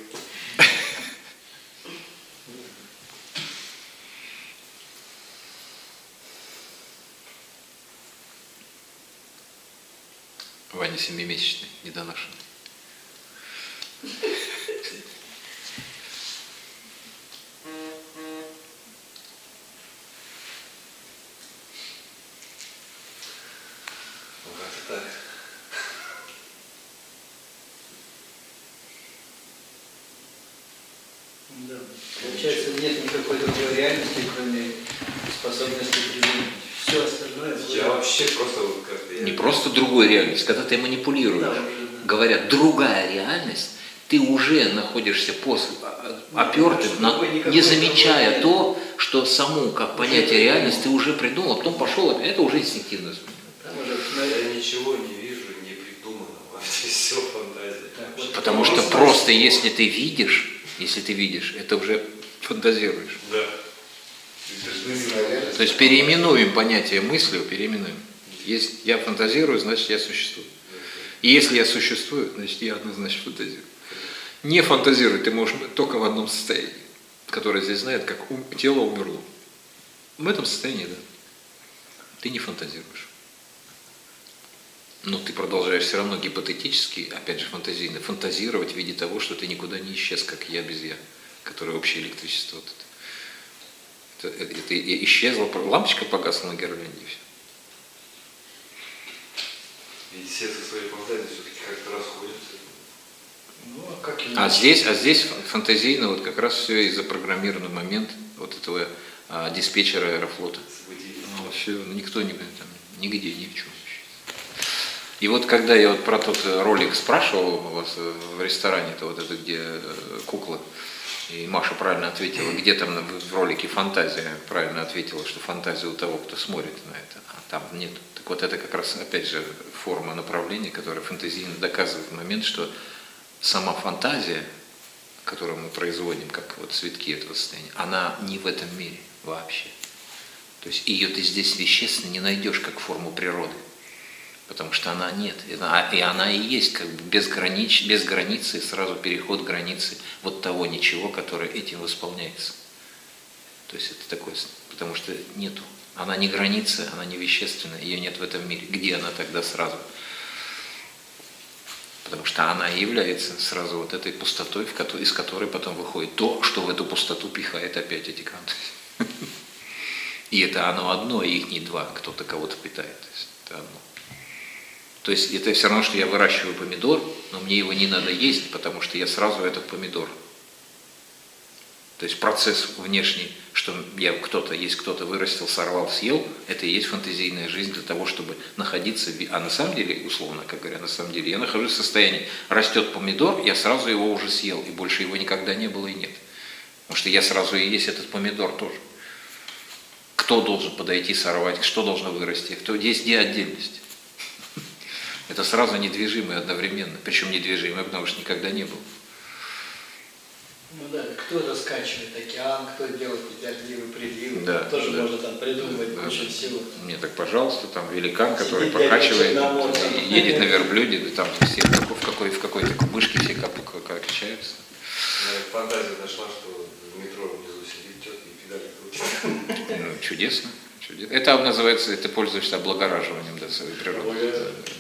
Ваня 7-месячный, недоношенный. Так. Да. Получается, нет никакой другой реальности, кроме способности придумать. Все остальное... Я вообще просто вот как-то... Не просто другой реальность, когда ты манипулируешь. Да. Говорят, другая реальность, ты уже находишься опертым, не замечая то, что саму, как понятие реальность, ты уже придумал, а потом пошел, это уже инстинктивно. Я ничего не вижу, не придумано, вообще все фантазия. Потому что просто если ты видишь, это уже фантазируешь. Да. То есть переименуем понятие мыслью, переименуем. Я фантазирую, значит я существую. И если я существую, значит я однозначно фантазирую. Не фантазировать ты можешь только в одном состоянии, которое здесь знает, как тело умерло. В этом состоянии, да. Ты не фантазируешь. Но ты продолжаешь все равно гипотетически, опять же фантазийно, фантазировать в виде того, что ты никуда не исчез, как я без я, которое общее электричество. Вот это исчезло, лампочка погасла на гирлянде, и все. И все со своей фантазией все-таки как-то расходятся. Ну, а как А здесь фантазийно вот как раз все и запрограммированный момент вот этого диспетчера Аэрофлота. Ну, все, никто не там, нигде, ни в чем. И вот когда я вот про тот ролик спрашивал у вас в ресторане-то, вот это где кукла, и Маша правильно ответила, где там в ролике фантазия, правильно ответила, что фантазия у того, кто смотрит на это, а там нет. Так вот это как раз опять же форма направления, которая фантазийно доказывает момент, что сама фантазия, которую мы производим, как вот цветки этого состояния, она не в этом мире вообще. То есть ее ты здесь вещественно не найдешь как форму природы. Потому что она нет. И она и есть как бы без границы, сразу переход границы вот того ничего, которое этим восполняется. То есть это такое, потому что нету. Она не граница, она не вещественная, ее нет в этом мире. Где она тогда сразу? Потому что она и является сразу вот этой пустотой, из которой потом выходит то, что в эту пустоту пихает опять эти канты. И это оно одно, и их не два, кто-то кого-то питает. То есть это одно. То есть это все равно, что я выращиваю помидор, но мне его не надо есть, потому что я сразу этот помидор. То есть процесс внешний, что есть кто-то вырастил, сорвал, съел, это и есть фантазийная жизнь для того, чтобы находиться, а на самом деле, условно, как говоря, на самом деле, я нахожусь в состоянии, растет помидор, я сразу его уже съел, и больше его никогда не было и нет. Потому что я сразу и есть этот помидор тоже. Кто должен подойти, сорвать, что должно вырасти, где отдельность? Это сразу недвижимое одновременно, причем недвижимое, потому что никогда не было. Ну да, кто раскачивает океан, кто делает эти отливы, приливы, Да, тоже да. можно там придумывать кучу всего. Нет, так пожалуйста, там великан, который Сидит покачивает, дядя едет на верблюде, да, там все в какой-то кубышке все качаются. Фантазия дошла, что в метро внизу сидит тетя и педали крутит. Ну, чудесно. Это называется, ты пользуешься облагораживанием да, своей природы.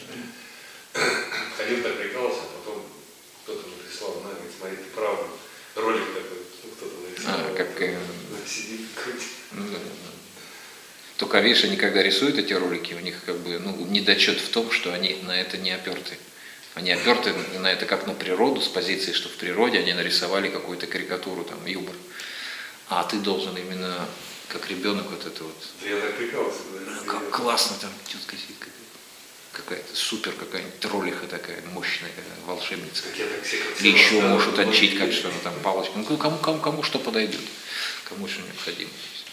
Ходил так прикалывался, а потом кто-то мне прислал, говорит, смотри, ты правда, ролик такой, кто-то нарисовал. Сидит, крутит. Ну, да. Только, видишь, они когда рисуют эти ролики, у них как бы недочет в том, что они на это не оперты. Они оперты на это как на природу, с позиции, что в природе они нарисовали какую-то карикатуру, там, юмор. А ты должен именно, как ребенок, вот это вот. Да я так прикалывался. Как классно там тетка сидит. Какая-то супер, какая-нибудь троллиха такая мощная, волшебница. Или еще можешь утончить, как что-то там, палочка. Ну, кому что подойдет, кому что необходимо.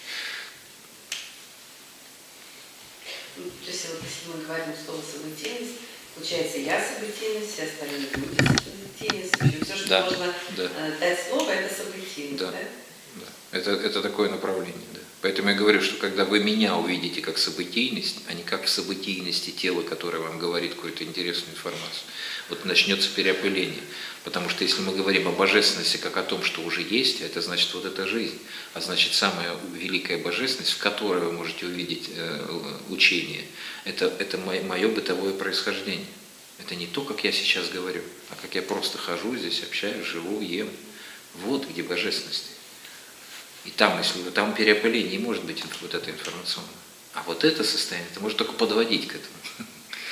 То есть вот если мы говорим слово событийность, получается я событийность, все остальные люди событийность, все, что можно дать слово, это событийность, да? Да. Это такое направление, да. Поэтому я говорю, что когда вы меня увидите как событийность, а не как в событийности тела, которое вам говорит какую-то интересную информацию, вот начнется переопыление. Потому что если мы говорим о божественности как о том, что уже есть, это значит вот эта жизнь. А значит самая великая божественность, в которой вы можете увидеть учение, это мое бытовое происхождение. Это не то, как я сейчас говорю, а как я просто хожу здесь, общаюсь, живу, ем. Вот где божественность. И там, если там переопыление не может быть вот это информационное. А вот это состояние, это может только подводить к этому.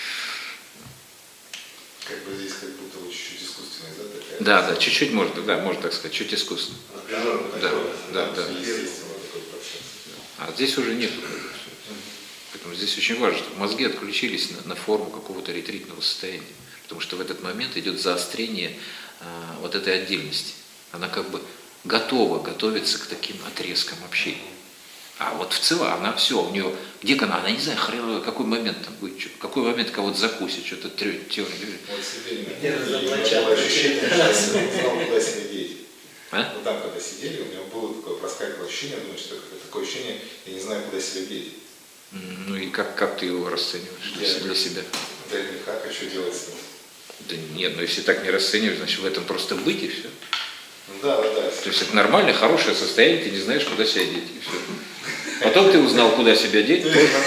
Как бы здесь как будто вот чуть-чуть искусственность, да, такая? Да, чуть-чуть можно, да, можно так сказать, чуть искусственно. Да. А здесь уже нет. Поэтому здесь очень важно, чтобы мозги отключились на форму какого-то ретритного состояния. Потому что в этот момент идет заострение вот этой отдельности. Она как бы готовится к таким отрезкам общения. А вот в целом она все, у нее, где она не знаю, какой момент там будет, какой момент кого-то закусит, что-то теория. Вот сидели, Где было ощущение, что я не знал, куда себя деть. А? Вот там, когда сидели, у меня было такое проскакивало ощущение, я думаю, что такое ощущение, я не знаю, куда себя деть. Ну и как ты его расцениваешь для себя? Да никак, а что делать с ним? Да нет, но если так не расценивать, значит в этом просто быть и все. Да. То есть это нормальное, хорошее состояние, ты не знаешь, куда себя деть, и все. Потом ты узнал, куда себя деть.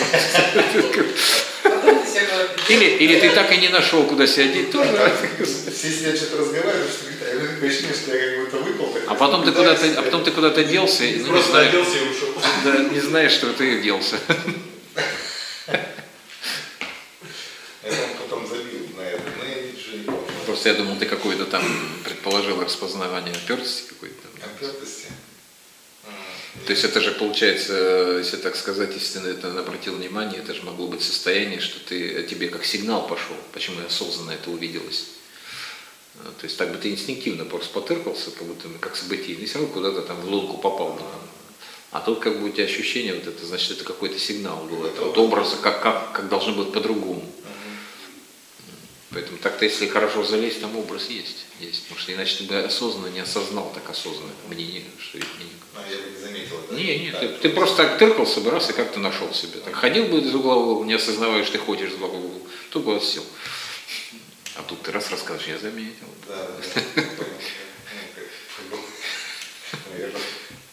Или ты так и не нашел, куда себя деть, тоже. Все сидят, что-то разговаривают, что ощущение, что я как будто выпал. А потом ты куда-то делся, и Просто оделся и ушел. да, не знаешь, что ты делся. Я там потом забил на это, но я ничего не помню. Просто я думал, ты какое-то там предположил распознавание опертости какой-то. Опертости? То есть это же получается, если так сказать, если ты на это обратил внимание, это же могло быть состояние, что тебе как сигнал пошел, почему осознанно это увиделось. То есть так бы ты инстинктивно просто потыркался, как будто как событийный, и все равно куда-то там в лунку попал бы. А тут как бы у тебя ощущение вот это, значит, это какой-то сигнал был, это вот образа, как должно быть по-другому. Поэтому так-то, если хорошо залезть, там образ есть. Потому что иначе ты бы осознанно не осознал так осознанно мнение, что это не. Я бы не заметил. Да? Нет, ты просто так тыркался бы раз и как-то нашел себя. Так ходил бы из угла в угол, не осознавая, что ты ходишь из угла в угол, то бы отсел. А тут ты раз рассказываешь, я заметил. Да. Наверное.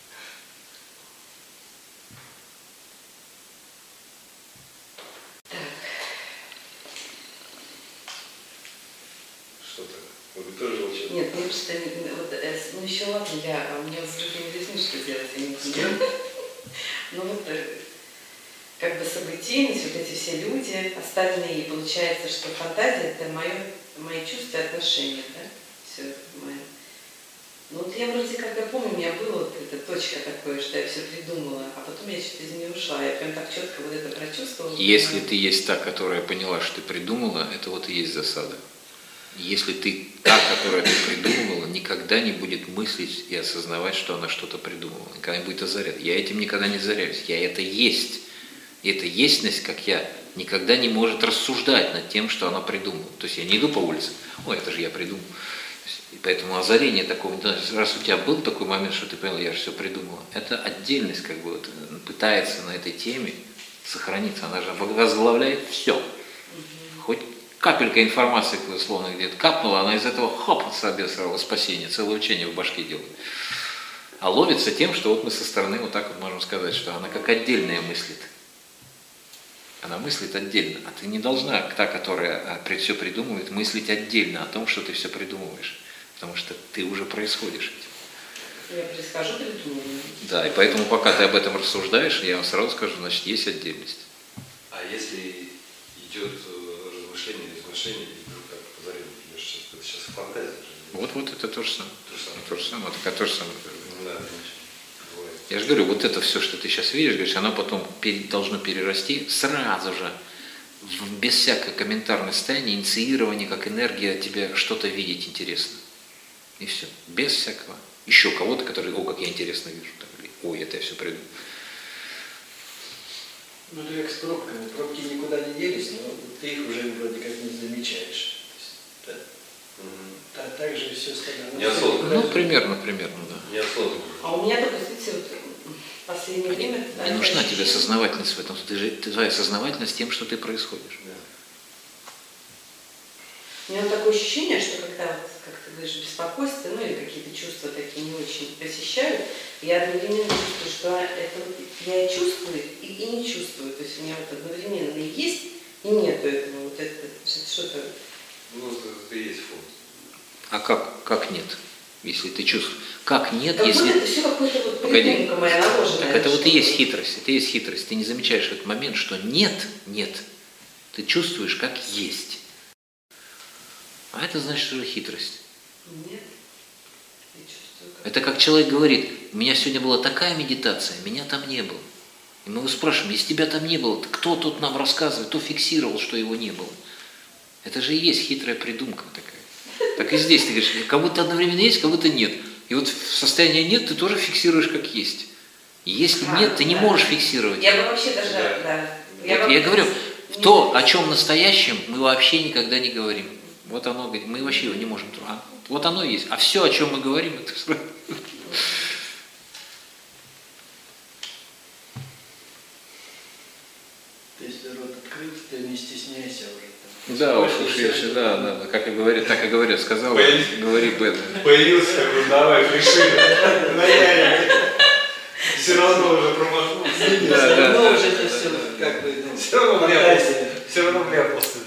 Что-то. Вы тоже волчок? Нет, ну просто, ну еще ладно, у меня с другими людьми что делать, я не знаю. Ну вот, как бы событийность, вот эти все люди, остальные, получается, что фантазия – это мои чувства и отношения, да? Все мое. Ну вот я вроде как, я помню, у меня была вот эта точка такая, что я все придумала, а потом я что-то из нее ушла, я прям так четко вот это прочувствовала. Если ты есть та, которая поняла, что ты придумала, это вот и есть засада. Если ты та, которая ты придумывала, никогда не будет мыслить и осознавать, что она что-то придумала. Никогда не будет озарять. Я этим никогда не заряюсь. Я это есть. И эта естьность, как я, никогда не может рассуждать над тем, что она придумала. То есть я не иду по улице, это же я придумал. И поэтому озарение такого, раз у тебя был такой момент, что ты понял, я же все придумала, это отдельность как бы вот, пытается на этой теме сохраниться. Она же возглавляет все. Хоть капелька информации, условно, где-то капнула, она из этого хоп, себе сразу спасение, целое учение в башке делает. А ловится тем, что вот мы со стороны вот так вот можем сказать, что она как отдельная мыслит. Она мыслит отдельно. А ты не должна, та, которая все придумывает, мыслить отдельно о том, что ты все придумываешь. Потому что ты уже происходишь этим. Я происхожу придумываю. Да, и поэтому пока ты об этом рассуждаешь, я вам сразу скажу, значит, есть отдельность. А если идет размышление, вдруг как позарение, это сейчас фантазия. Вот это то же самое. То же самое. То же самое. Да, я же говорю, вот это все, что ты сейчас видишь, говоришь, оно потом должно перерасти сразу же, без всякой комментарной состояния, инициирования, как энергия тебе что-то видеть интересно. И все. Без всякого. Еще кого-то, который, как я интересно вижу. Это я все придумал. Ну, это как с пробками. Пробки никуда не делись, но ты их уже вроде как не замечаешь. То есть, да. Так же все остальное. Неосознанно. Ну, примерно, да. Неосознанно. А у меня только, видите, вот в последнее время... Не нужна тебе сознавательность в этом. Твоя сознавательность тем, что ты происходишь. Да. У меня такое ощущение, что когда, вот, как ты говоришь, беспокойство, ну или какие-то чувства такие не очень посещают, я одновременно чувствую, что это вот я и чувствую, и не чувствую. То есть у меня вот одновременно и есть, и нету этого. Вот это что-то... Ну, это и есть фон. А как нет? Если ты чувствуешь. Как нет, как если... это все какое-то вот придумка моя наложенная. Так это вот и есть хитрость. Это и есть хитрость. Ты не замечаешь в этот момент, что нет. Ты чувствуешь, как есть. А это значит уже хитрость. Нет. Я чувствую, как... Это как человек говорит, у меня сегодня была такая медитация, меня там не было. И мы его спрашиваем, если тебя там не было, кто тут нам рассказывает, кто фиксировал, что его не было? Это же и есть хитрая придумка такая. Так и здесь ты говоришь, кому-то одновременно есть, кому-то нет. И вот в состоянии нет ты тоже фиксируешь как есть. И если нет, ты не можешь фиксировать. Я бы вообще даже, да. Я говорю, то, о чем настоящем, мы вообще никогда не говорим. Вот оно, говорит, мы вообще его не можем. Вот оно и есть. А все, о чем мы говорим, это... Если рот открыл, ты не стесняйся уже. Да, уж ушедший, да, как и говорят, так и говорят, сказал, говори Б. Появился такой, давай, решили. Наяли. Все равно уже промахнулся. Все равно уже это все как бы... Все равно вляпался.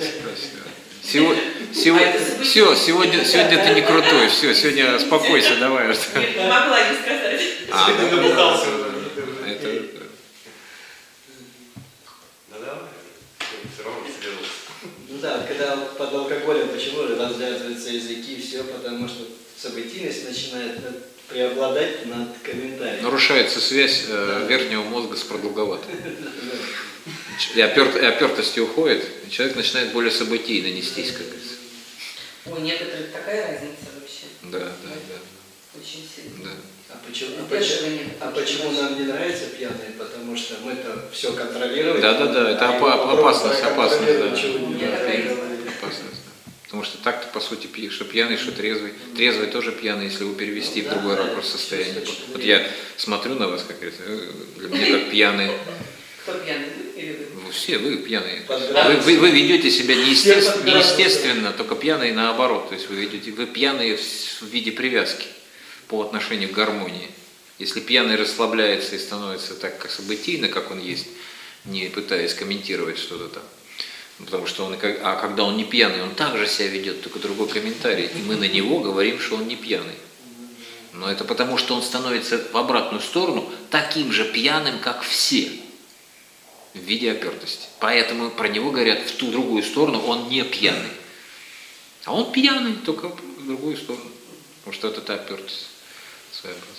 Сегодня ты не крутой, все, сегодня успокойся, давай. Нет, не могла не сказать. Ты набухался. Да давай, все равно следовало. Ну да, когда под алкоголем почему же развязываются языки, все, потому что событийность начинает преобладать над комментарием. Нарушается связь верхнего мозга с продолговатым. И опертости уходит, и человек начинает более событийно нестись, как говорится. У некоторых такая разница вообще. Да. Очень сильно. Да. А почему нам не нравятся пьяные? Потому что мы-то все контролируем. Да, это опасность, да. Опасность. Потому что так-то, по сути, что пьяный, что трезвый. Трезвый тоже пьяный, если его перевести в другой ракурс состояния. Вот я смотрю на вас, как говорится, для меня как пьяный. Кто пьяный, вы или вы? Ну, все, вы пьяные. Вы ведете себя неестественно, только пьяные наоборот. То есть вы пьяные в виде привязки по отношению к гармонии. Если пьяный расслабляется и становится так как событийно, как он есть, не пытаясь комментировать что-то там, потому что когда он не пьяный, он также себя ведет, только другой комментарий, и мы на него говорим, что он не пьяный. Но это потому, что он становится в обратную сторону таким же пьяным, как все, в виде опертости. Поэтому про него говорят в ту другую сторону, он не пьяный. А он пьяный, только в другую сторону. Потому что это та опертость своеобразная.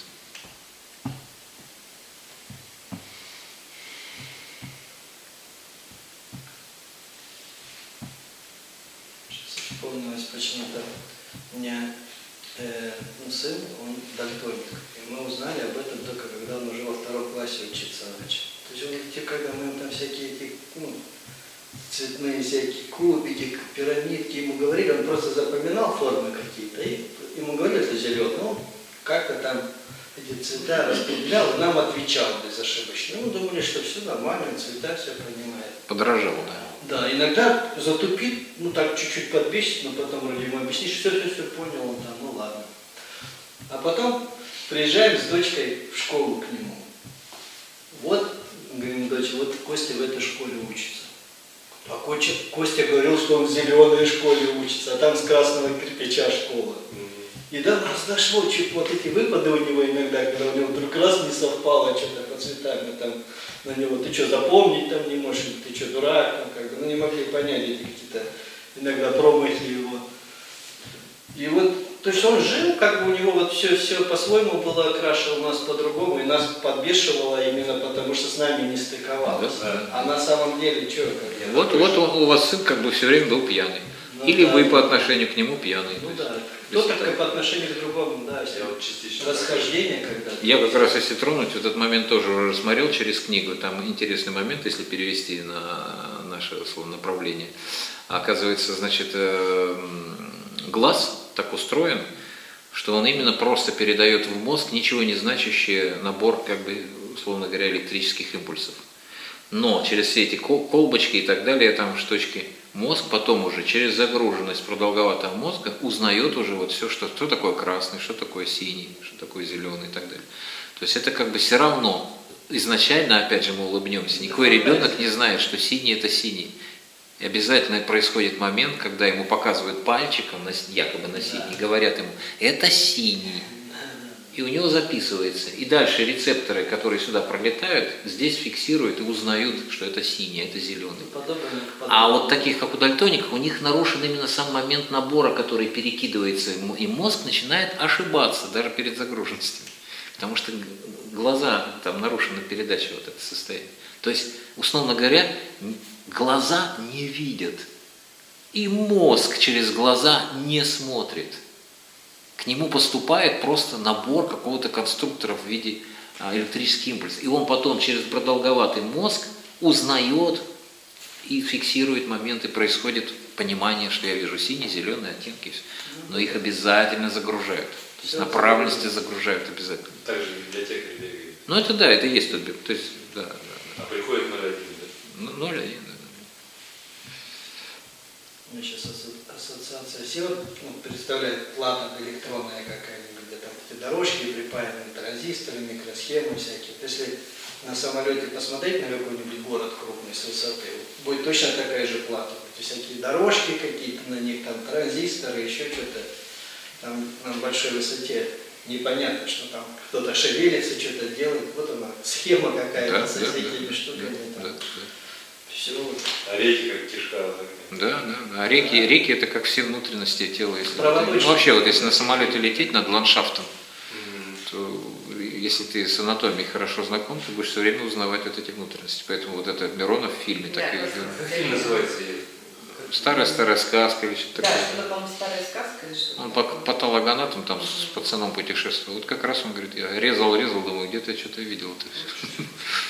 Вспомнилось почему-то, у меня сын, он дальтоник, и мы узнали об этом только когда он уже во 2 классе учиться начал. То есть он, когда мы там всякие эти, цветные всякие кубики, пирамидки ему говорили, он просто запоминал формы какие-то, и ему говорили, это зеленый, он как-то там эти цвета распределял, и нам отвечал безошибочно. Мы думали, что все нормально, цвета все понимает. Подражал, да. Да, иногда затупит, так чуть-чуть подбесит, но потом вроде ему объяснишь, все понял, он там, ну ладно. А потом приезжаем с дочкой в школу к нему. Вот, говорим, дочь, вот Костя в этой школе учится. А Костя говорил, что он в зеленой школе учится, а там с красного кирпича школа. И до нас дошло, чуть вот эти выпады у него иногда, когда у него вдруг раз не совпало что-то по цветам, и там на него, ты что, запомнить там не можешь, ты что, дурак, там, как бы, не могли понять эти какие-то иногда промахи его. И вот, то есть он жил, как бы у него вот все по-своему было окрашено, у нас по-другому, и нас подбешивало именно потому, что с нами не стыковалось. Да. А на самом деле, что, как я... Вот у вас сын как бы все время был пьяный. Или вы по отношению к нему пьяный. Ну да. Кто-то как по отношению к другому, да, Я вот частично расхождение когда-то. Я как раз, если тронуть, вот этот момент тоже уже рассмотрел через книгу. Там интересный момент, если перевести на наше условно направление. Оказывается, значит, глаз так устроен, что он именно просто передает в мозг ничего не значащий набор, как бы, условно говоря, электрических импульсов. Но через все эти колбочки и так далее, там штучки, мозг потом уже через загруженность продолговатого мозга узнает уже вот все, что такое красный, что такое синий, что такое зеленый и так далее. То есть это как бы все равно, изначально, опять же, мы улыбнемся, никакой ребенок не знает, что синий – это синий. И обязательно происходит момент, когда ему показывают пальчиком, якобы на синий, говорят ему, это синий. И у него записывается. И дальше рецепторы, которые сюда пролетают, здесь фиксируют и узнают, что это синий, это зеленый. А вот таких, как у дальтоников, у них нарушен именно сам момент набора, который перекидывается, и мозг начинает ошибаться даже перед загруженностью. Потому что глаза, там нарушена передача вот это состояние. То есть, условно говоря, глаза не видят. И мозг через глаза не смотрит. К нему поступает просто набор какого-то конструктора в виде электрических импульсов. И он потом через продолговатый мозг узнает и фиксирует моменты, происходит понимание, что я вижу синие, зеленые оттенки, но их обязательно загружают. То есть направленности загружают обязательно. Также библиотека людей. Ну это да, это есть тот, то есть, да. А приходит 0,1, да? 0,1, да. у меня сейчас ассоциация сил, ну, представляет плата электронная какая-нибудь, где там эти дорожки припаянные, транзисторы, микросхемы всякие. Вот если на самолете посмотреть на какой-нибудь город крупный с высоты, будет точно такая же плата. Эти всякие дорожки какие-то на них, там транзисторы, еще что-то. Там на большой высоте непонятно, что там кто-то шевелится, что-то делает. Вот она, схема какая-то со всякими штуками. Все. А реки как кишка. Да. А реки это как все внутренности тела. Если Ну, вообще, вот если на самолете лететь над ландшафтом, то если ты с анатомией хорошо знаком, ты будешь все время узнавать вот эти внутренности. Поэтому вот это Миронов в фильме так и Как фильм называется? Старая сказка или что-то такое. Да, что-то, по-моему, старая сказка или что-то. Он по патологоанатом там с пацаном путешествовал. Вот как раз он говорит, я резал, думаю, где-то я что-то видел это все.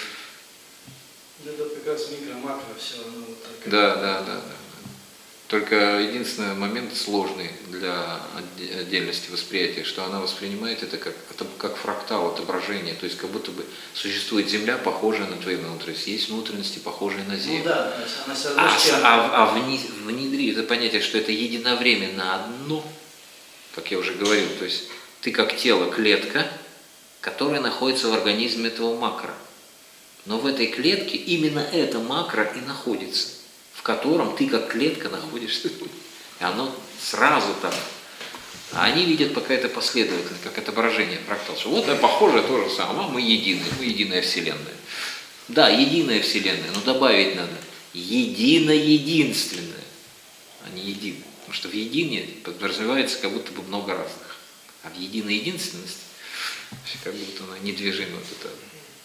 Это как раз микро-макро все равно вот так. Да. Только единственный момент сложный для отдельности восприятия, что она воспринимает это как фрактал, отображение, то есть как будто бы существует Земля, похожая на твои внутренности, есть внутренности, похожие на Землю. Ну да, то есть она все равно внедри это понятие, что это единовременно одно, как я уже говорил, то есть ты как тело, клетка, которая находится в организме этого макро. Но в этой клетке именно это макро и находится, в котором ты как клетка находишься. И оно сразу там. А они видят пока это последовательно, как отображение фрактал. Вот да, похоже то же самое, мы едины, мы единая Вселенная. Да, единая Вселенная, но добавить надо едино-единственное, а не единое. Потому что в едине подразумевается как будто бы много разных. А в единой единственности как будто она недвижима. Вот это.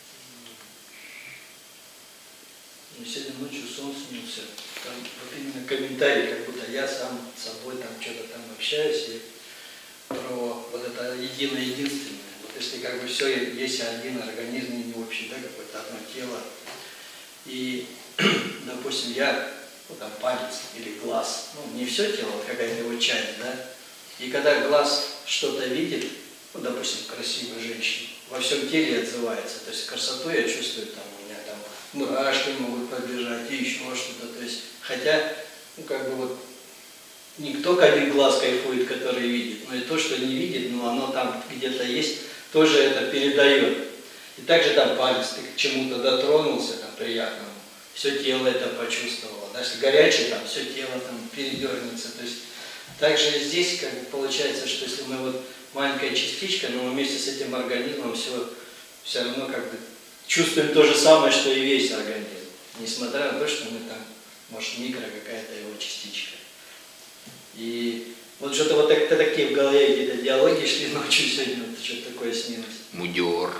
Сегодня ночью сон снился, там вот именно комментарий, как будто я сам с собой там что-то там общаюсь, и про вот это единое-единственное. Вот если как бы все есть один организм, не общий, да, какое-то одно тело, и, допустим, я, вот там палец или глаз, ну не все тело, вот какая-то его часть, да, и когда глаз что-то видит, ну, допустим, красивую женщину, во всем теле отзывается, то есть красоту я чувствую там, мурашки могут пробежать и еще что-то. То есть, хотя, ну как бы вот не только один глаз кайфует, который видит, но и то, что не видит, но оно там где-то есть, тоже это передает. И также там палец, ты к чему-то дотронулся, там приятному, все тело это почувствовало. Да? Если горячее, там все тело там передернется. То есть также здесь как бы получается, что если мы вот маленькая частичка, но вместе с этим организмом все равно как бы чувствуем то же самое, что и весь организм, несмотря на то, что мы там, может, микро какая-то его частичка. И вот что-то вот такие в голове какие-то диалоги шли ночью сегодня, вот что-то такое снилось. Мудер.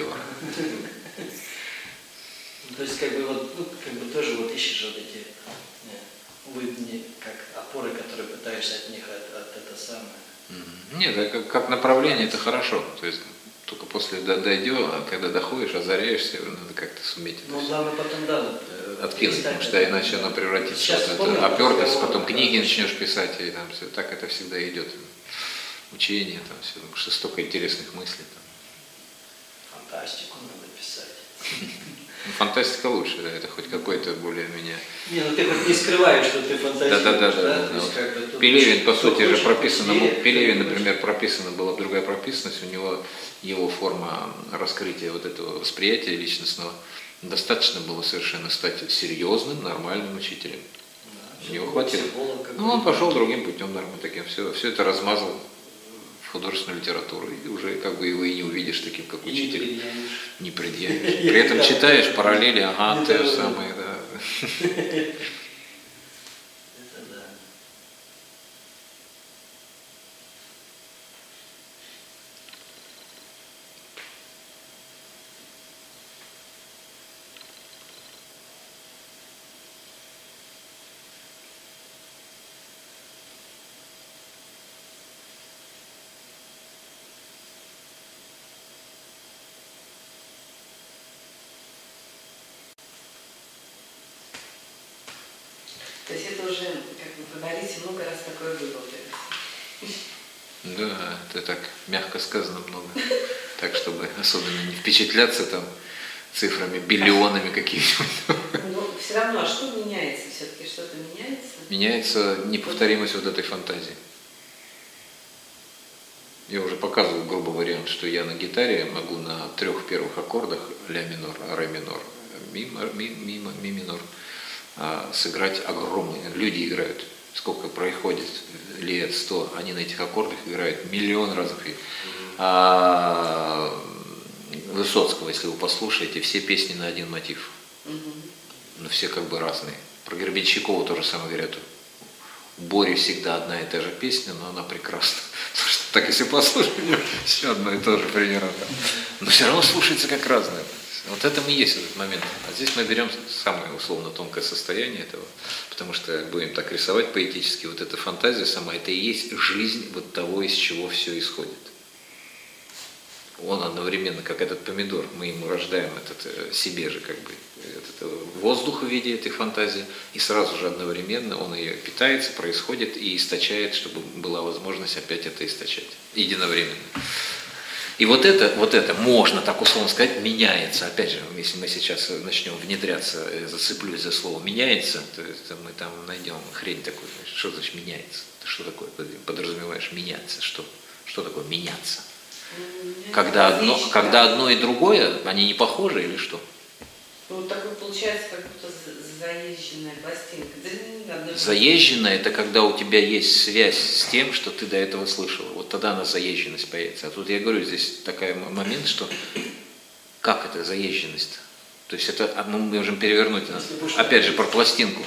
То есть как бы вот, ну, как бы тоже вот ищешь вот эти как опоры, которые пытаешься от них от это самое. Нет, как направление это хорошо. То есть только после дойдешь, а когда доходишь, озаряешься, надо как-то суметь это главное потом, да, откинуть, потому что иначе оно превратится в это опертость, потом книги начнешь писать, и там все так это всегда идет. Учение, там все, потому что столько интересных мыслей. Там. Фантастику надо писать. Фантастика лучше, да, это хоть какой-то более-менее... Не, ну ты хоть не скрываешь, что ты фантазируешь, да? Вот. Пелевин, по сути же, прописано, Пелевин, например, прописана была другая прописанность, у него его форма раскрытия вот этого восприятия личностного, достаточно было совершенно стать серьезным, нормальным учителем. Да, у него хватило. Ну, он пошел другим путем, нормально таким, все это размазал в художественную литературу, и уже как бы его и не увидишь таким, как учитель. Не предъявишь. При этом читаешь параллели, ага, те же самые, да. Это да. То есть это уже, как вы говорите, много раз такое было. Да, это так мягко сказано много. Так, чтобы особенно не впечатляться там цифрами, биллионами какими-нибудь. Ну, все равно, а что меняется все-таки? Что-то меняется? Меняется неповторимость вот этой фантазии. Я уже показывал грубый вариант, что я на гитаре могу на 3 первых аккордах ля минор, ре минор, ми минор сыграть огромные. Люди играют, сколько проходит лет, 100, они на этих аккордах играют миллион разов. А Высоцкого, если вы послушаете, все песни на один мотив. Но все как бы разные. Про Гребенщикова тоже самое говорят. У Бори всегда одна и та же песня, но она прекрасна. Потому что так, если послушать, все одно и то же примерно. Но все равно слушается как разное. Вот это и есть этот момент. А здесь мы берем самое условно тонкое состояние этого, потому что будем так рисовать поэтически. Вот эта фантазия сама, это и есть жизнь вот того, из чего все исходит. Он одновременно, как этот помидор, мы ему рождаем этот себе же как бы этот воздух в виде этой фантазии, и сразу же одновременно он ее питается, происходит и источает, чтобы была возможность опять это источать единовременно. И вот это можно, так условно сказать, меняется. Опять же, если мы сейчас начнем внедряться, зацеплюсь за слово «меняется», то это мы там найдем хрень такую. Что значит «меняется»? Ты что такое подразумеваешь «меняться»? Что такое «меняться»? Когда одно и другое, они не похожи или что? Ну, такое получается, как будто заезженная пластинка. Заезженная – это когда у тебя есть связь с тем, что ты до этого слышал. Вот тогда она заезженность появится. А тут я говорю, здесь такой момент, что как это заезженность? То есть это мы можем перевернуть, опять же, про пластинку.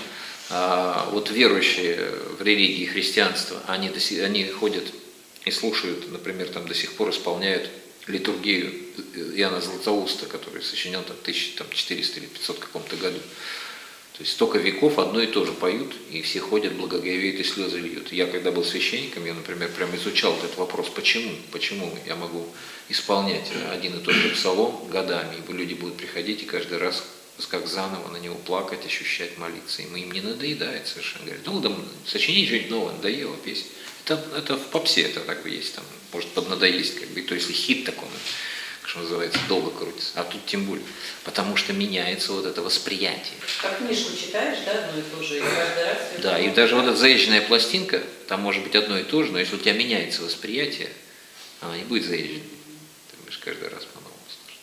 Вот верующие в религии христианства, они ходят и слушают, например, там до сих пор исполняют литургию Иоанна Златоуста, который сочинен там 1400 или 500 каком-то году. То есть столько веков одно и то же поют, и все ходят, благоговеют и слезы льют. Я когда был священником, я, например, прямо изучал этот вопрос, почему я могу исполнять один и тот же псалом годами, и люди будут приходить и каждый раз как заново на него плакать, ощущать, молиться. И им не надоедает совершенно. Говорят, ну, да, сочини что-нибудь новое, надоело песня. Это в попсе это так бы есть, там, может поднадоесть, как бы, то если хит такой, что называется, долго крутится, а тут тем более, потому что меняется вот это восприятие. Как книжку читаешь, да, одно и то же, и каждый раз... Да, и даже вот эта заезженная пластинка, там может быть одно и то же, но если у тебя меняется восприятие, она не будет заезженной, ты будешь каждый раз по-новому слушать.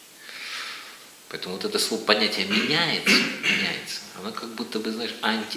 Поэтому вот это слово, понятие меняется, оно как будто бы, знаешь,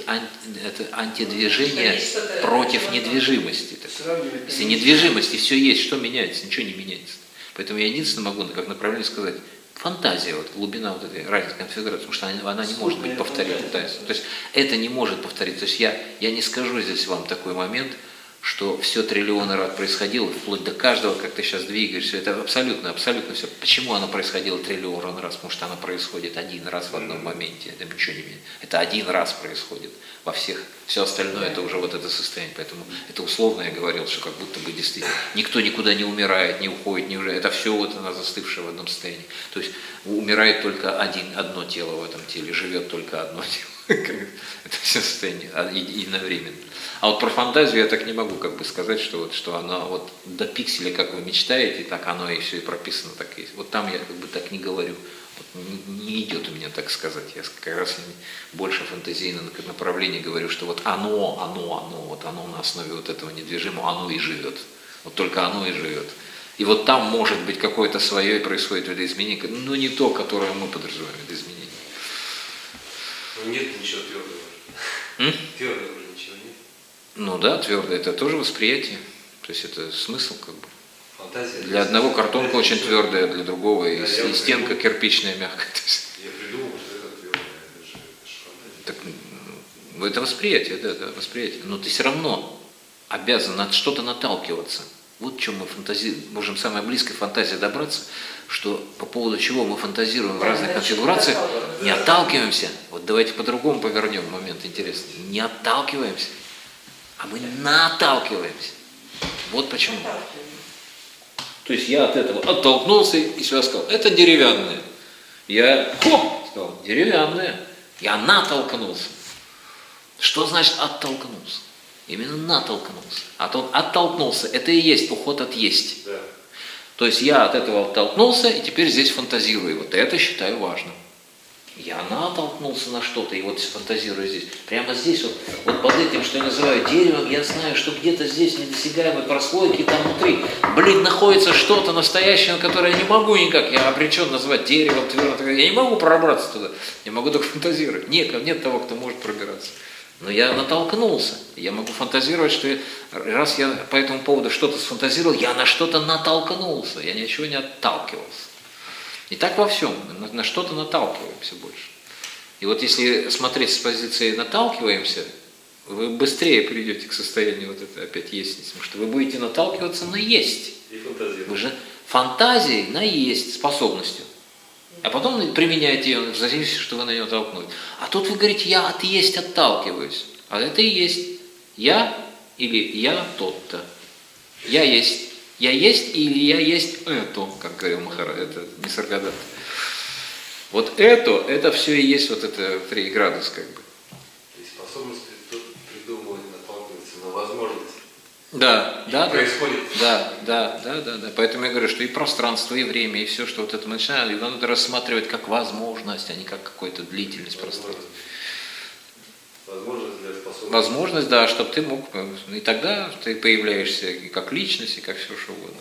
это антидвижение против недвижимости. Если недвижимости все есть, что меняется? Ничего не меняется. Поэтому я единственное могу, как направление сказать, фантазия, вот, глубина вот этой разницы конфигурации, потому что она не может быть повторена. То есть это не может повториться. То есть я не скажу здесь вам такой момент, что все триллионы раз происходило, вплоть до каждого, как ты сейчас двигаешься, это абсолютно все. Почему оно происходило триллион раз? Потому что оно происходит один раз в одном моменте, это ничего не меняет. Это один раз происходит во всех, все остальное это уже вот это состояние. Поэтому это условно я говорил, что как будто бы действительно никто никуда не умирает, не уходит, это все вот оно застывшее в одном состоянии. То есть умирает только одно тело в этом теле, живет только одно тело. Это все состояние единовременно. А вот про фантазию я так не могу как бы сказать, что она вот до пикселя, как вы мечтаете, так оно и все и прописано, так и есть. Вот там я как бы так не говорю. Вот не идет у меня так сказать. Я как раз больше фантазийно направлении говорю, что вот оно на основе вот этого недвижимого, оно и живет. Вот только оно и живет. И вот там может быть какое-то свое и происходит видоизменение, но не то, которое мы подразумеваем видоизменение. Ну нет ничего твердого. Твердого уже ничего нет. Ну да, твердое это тоже восприятие. То есть это смысл как бы. Фантазия. Для одного картонка очень твердая, для другого и стенка кирпичная мягкая. Я придумал, что это твердое, это же фантазия. Так, это восприятие, да, восприятие. Но ты все равно обязан на что-то наталкиваться. Вот в чем мы можем самой близкой фантазии добраться, что по поводу чего мы фантазируем в разных конфигурациях, не отталкиваемся. Вот давайте по-другому повернем момент интересный. Не отталкиваемся, а мы наталкиваемся. Вот почему. То есть я от этого оттолкнулся и сюда сказал, это деревянное. Я сказал, деревянное. Я натолкнулся. Что значит оттолкнулся? Именно натолкнулся. А то он оттолкнулся. Это и есть уход от есть. Да. То есть я от этого оттолкнулся и теперь здесь фантазирую. Вот это считаю важным. Я натолкнулся на что-то, и вот фантазирую здесь. Прямо здесь, вот под этим, что я называю деревом, я знаю, что где-то здесь недосягаемой прослойки, там внутри, находится что-то настоящее, которое я не могу никак, я обречен называть деревом, твердо, я не могу пробраться туда, я могу только фантазировать. Нет того, кто может пробираться. Но я натолкнулся, я могу фантазировать, что раз я по этому поводу что-то сфантазировал, я на что-то натолкнулся, я ничего не отталкивался. И так во всем, на что-то наталкиваемся больше. И вот если смотреть с позиции наталкиваемся, вы быстрее придете к состоянию вот это опять есть, потому что вы будете наталкиваться на есть. И фантазировать. Вы же фантазией на есть способностью. А потом применяете ее в зависимости, что вы на нее натолкнулись. А тут вы говорите, я от есть отталкиваюсь. А это и есть я или я тот-то. Я есть. Я есть или я есть это, как говорил Махарадж, это Нисаргадатта. Вот это все и есть вот это 3 градуса как бы. И способность придумывать, наталкиваться на возможность. Да. Происходит. Да. Поэтому я говорю, что и пространство, и время, и все, что вот это мы начинаем, его надо рассматривать как возможность, а не как какую-то длительность пространства. Возможность для способности. Возможность, да, чтобы ты мог, и тогда ты появляешься и как личность, и как все, что угодно.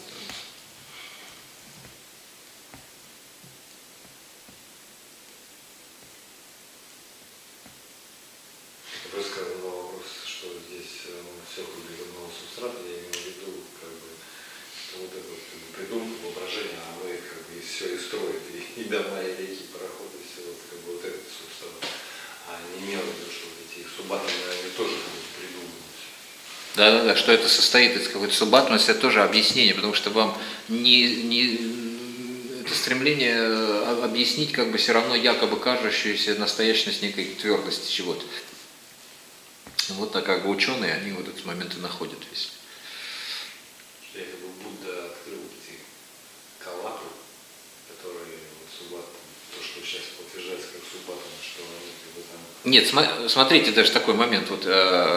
Я просто сказал на вопрос, что здесь все кругом одного субстрата, я имею в виду, как бы, вот это вот, как бы, придумка, воображение, оно их как бы все и строит, и дома, и реки, пароходы, все вот, как бы, вот этот субстрат. А не имел в виду, что вот эти субатомы, они тоже будут придумывать. Да, что это состоит из какой-то субатомности, это тоже объяснение, потому что вам это стремление объяснить как бы все равно якобы кажущуюся настоящность некой твердости чего-то. Вот так как бы ученые, они вот этот момент и находят весь. Что якобы Будда открыл эти калатру, которые субатом, то, что сейчас утверждается как субатом, что они как бы там... Нет, смотрите, даже такой момент, вот,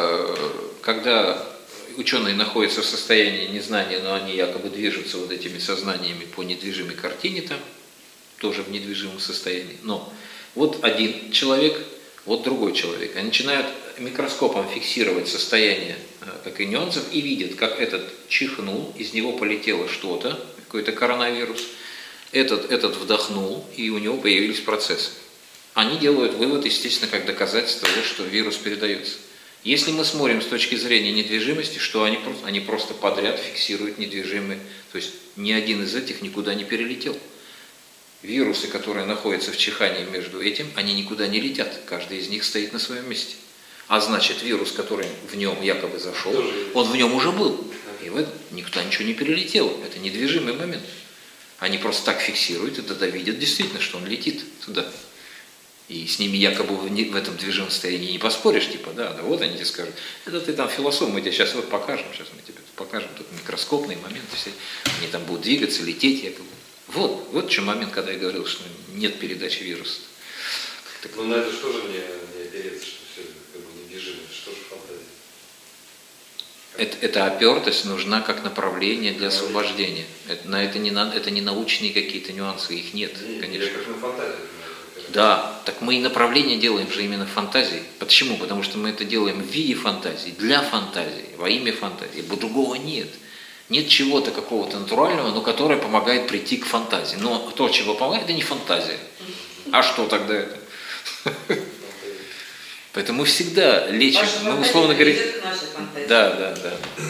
когда ученые находятся в состоянии незнания, но они якобы движутся вот этими сознаниями по недвижимой картине там, тоже в недвижимом состоянии, но вот один человек, вот другой человек, они начинают микроскопом фиксировать состояние как и нюансов и видят, как этот чихнул, из него полетело что-то, какой-то коронавирус, этот вдохнул, и у него появились процессы. Они делают вывод, естественно, как доказательство того, что вирус передается. Если мы смотрим с точки зрения недвижимости, что они просто подряд фиксируют недвижимые, то есть ни один из этих никуда не перелетел. Вирусы, которые находятся в чихании между этим, они никуда не летят, каждый из них стоит на своем месте. А значит, вирус, который в нем якобы зашел, он в нем уже был. И в этом никуда ничего не перелетело. Это недвижимый момент. Они просто так фиксируют и тогда видят действительно, что он летит туда. И с ними якобы в этом движимом состоянии не поспоришь, типа, да, вот они тебе скажут, это ты там философ, мы тебе сейчас вот покажем, сейчас мы тебе покажем, тут микроскопные моменты все, они там будут двигаться, лететь якобы. Вот в чем момент, когда я говорил, что нет передачи вируса. Ну на это что же не опереться, что все как бы недвижимость, что же фантазия? Эта опертость нужна как направление для освобождения. Это не научные какие-то нюансы, их нет, конечно. Я как на фантазию. Да, так мы и направление делаем же именно фантазией. Почему? Потому что мы это делаем в виде фантазии, для фантазии, во имя фантазии. Другого нет. Нет чего-то какого-то натурального, но которое помогает прийти к фантазии. Но то, чего помогает, это не фантазия. А что тогда это? Поэтому мы всегда лечим. Мы условно говорим. Да.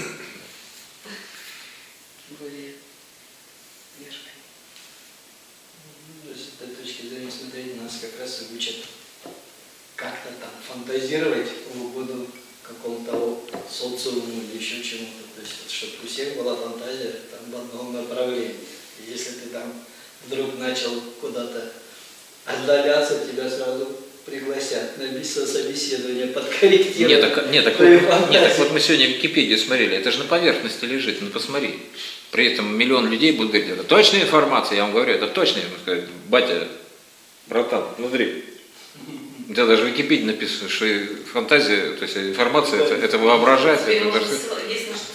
С этой точки зрения смотреть, нас как раз и учат как-то там фантазировать в угоду какому-то социуму или еще чему-то. То есть, чтобы у всех была фантазия там, в одном направлении. И если ты там вдруг начал куда-то отдаляться, тебя сразу пригласят на собеседование, подкорректировать. Нет, так вот мы сегодня Википедию смотрели, это же на поверхности лежит, ну посмотри. При этом миллион людей будут говорить, это точная информация, я вам говорю, это точная. Он скажет, батя, братан, смотри. У тебя даже в Википедии написано, что фантазия, то есть информация, это воображать. Есть на что ссылаться.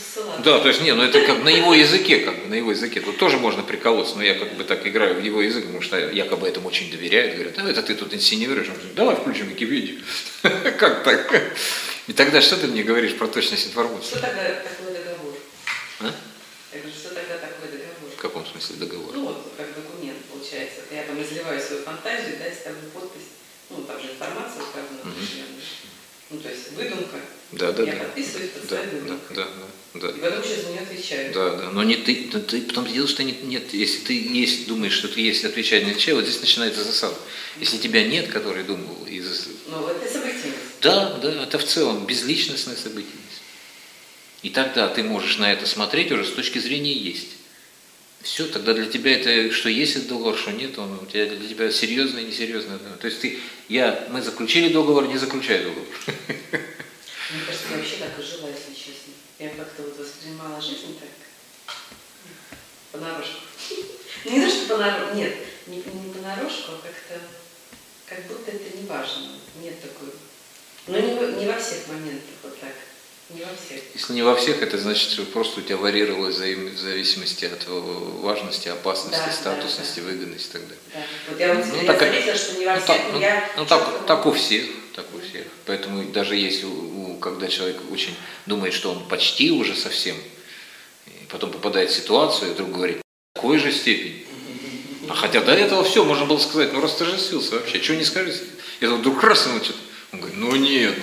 Да, то есть, не, ну это как на его языке, как бы, на его языке. Тут тоже можно приколоться, но я как бы так играю в его язык, потому что якобы этому очень доверяют. Говорят, а это ты тут инсценируешь. Он говорит, давай включим Википедию. Как так? И тогда что ты мне говоришь про точность информации? Что тогда такой договор? А? Я говорю, что тогда такой договор? В каком смысле договор? Ну вот, как документ получается. Это я там изливаю свою фантазию, да, и ставлю подпись. Ну, там же информация указана определенная. Ну, то есть выдумка. Да. Я подписываюсь под своей выдумкой. Да. И потом еще за нее отвечаю. Да, но не ты, потом дело, что нет, если ты есть, думаешь, что ты есть отвечать на человек, вот здесь начинается засада. Если тебя нет, который думал, Ну, это событийность. Да, это в целом безличностная событийность. И тогда ты можешь на это смотреть уже с точки зрения есть. Все, тогда для тебя это, что есть этот договор, что нет, он у тебя, для тебя серьезный и несерьезный. То есть мы заключили договор, не заключай договор. Мне кажется, я вообще так и жила, если честно. Я как-то вот воспринимала жизнь так, понарошку. Не то, что понарошку, нет, не понарошку, а как-то, как будто это не важно. Нет такой. Но не во всех моментах вот так. Не во всех. Если не во всех, это значит, что просто у тебя варьировалось в зависимости от важности, опасности, статусности, выгодности и так далее. Да. Вот я вот заметила, что не во всех, так у всех. Поэтому даже если, когда человек очень думает, что он почти уже совсем, и потом попадает в ситуацию, и вдруг говорит, в такой же степени. А хотя до этого все, можно было сказать, ну растожествился вообще, чего не скажешь. И это вдруг раз ему что-то. Он говорит, ну нет,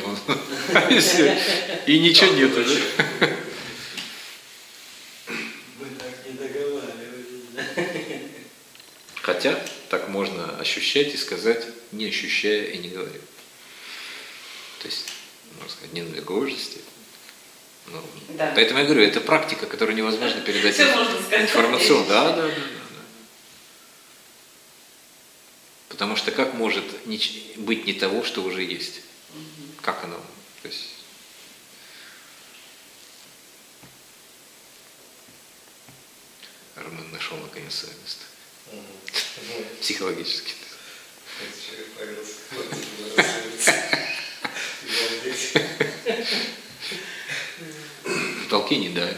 и ничего нету. Мы так не договаривались. Хотя так можно ощущать и сказать, не ощущая и не говоря. То есть, можно сказать, не на такой же степени. Да. Поэтому я говорю, это практика, которую невозможно передать информационно. Да. Потому что как может быть не того, что уже есть? Как оно? То есть... Армен нашел наконец свое место. Психологически. В толке не давит.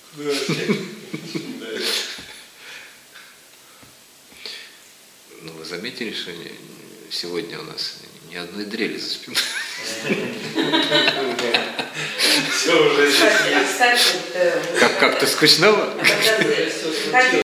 Ну, вы заметили, что сегодня у нас ни одной дрели за спиной? Все уже здесь есть. Кстати, Как-то скучновато.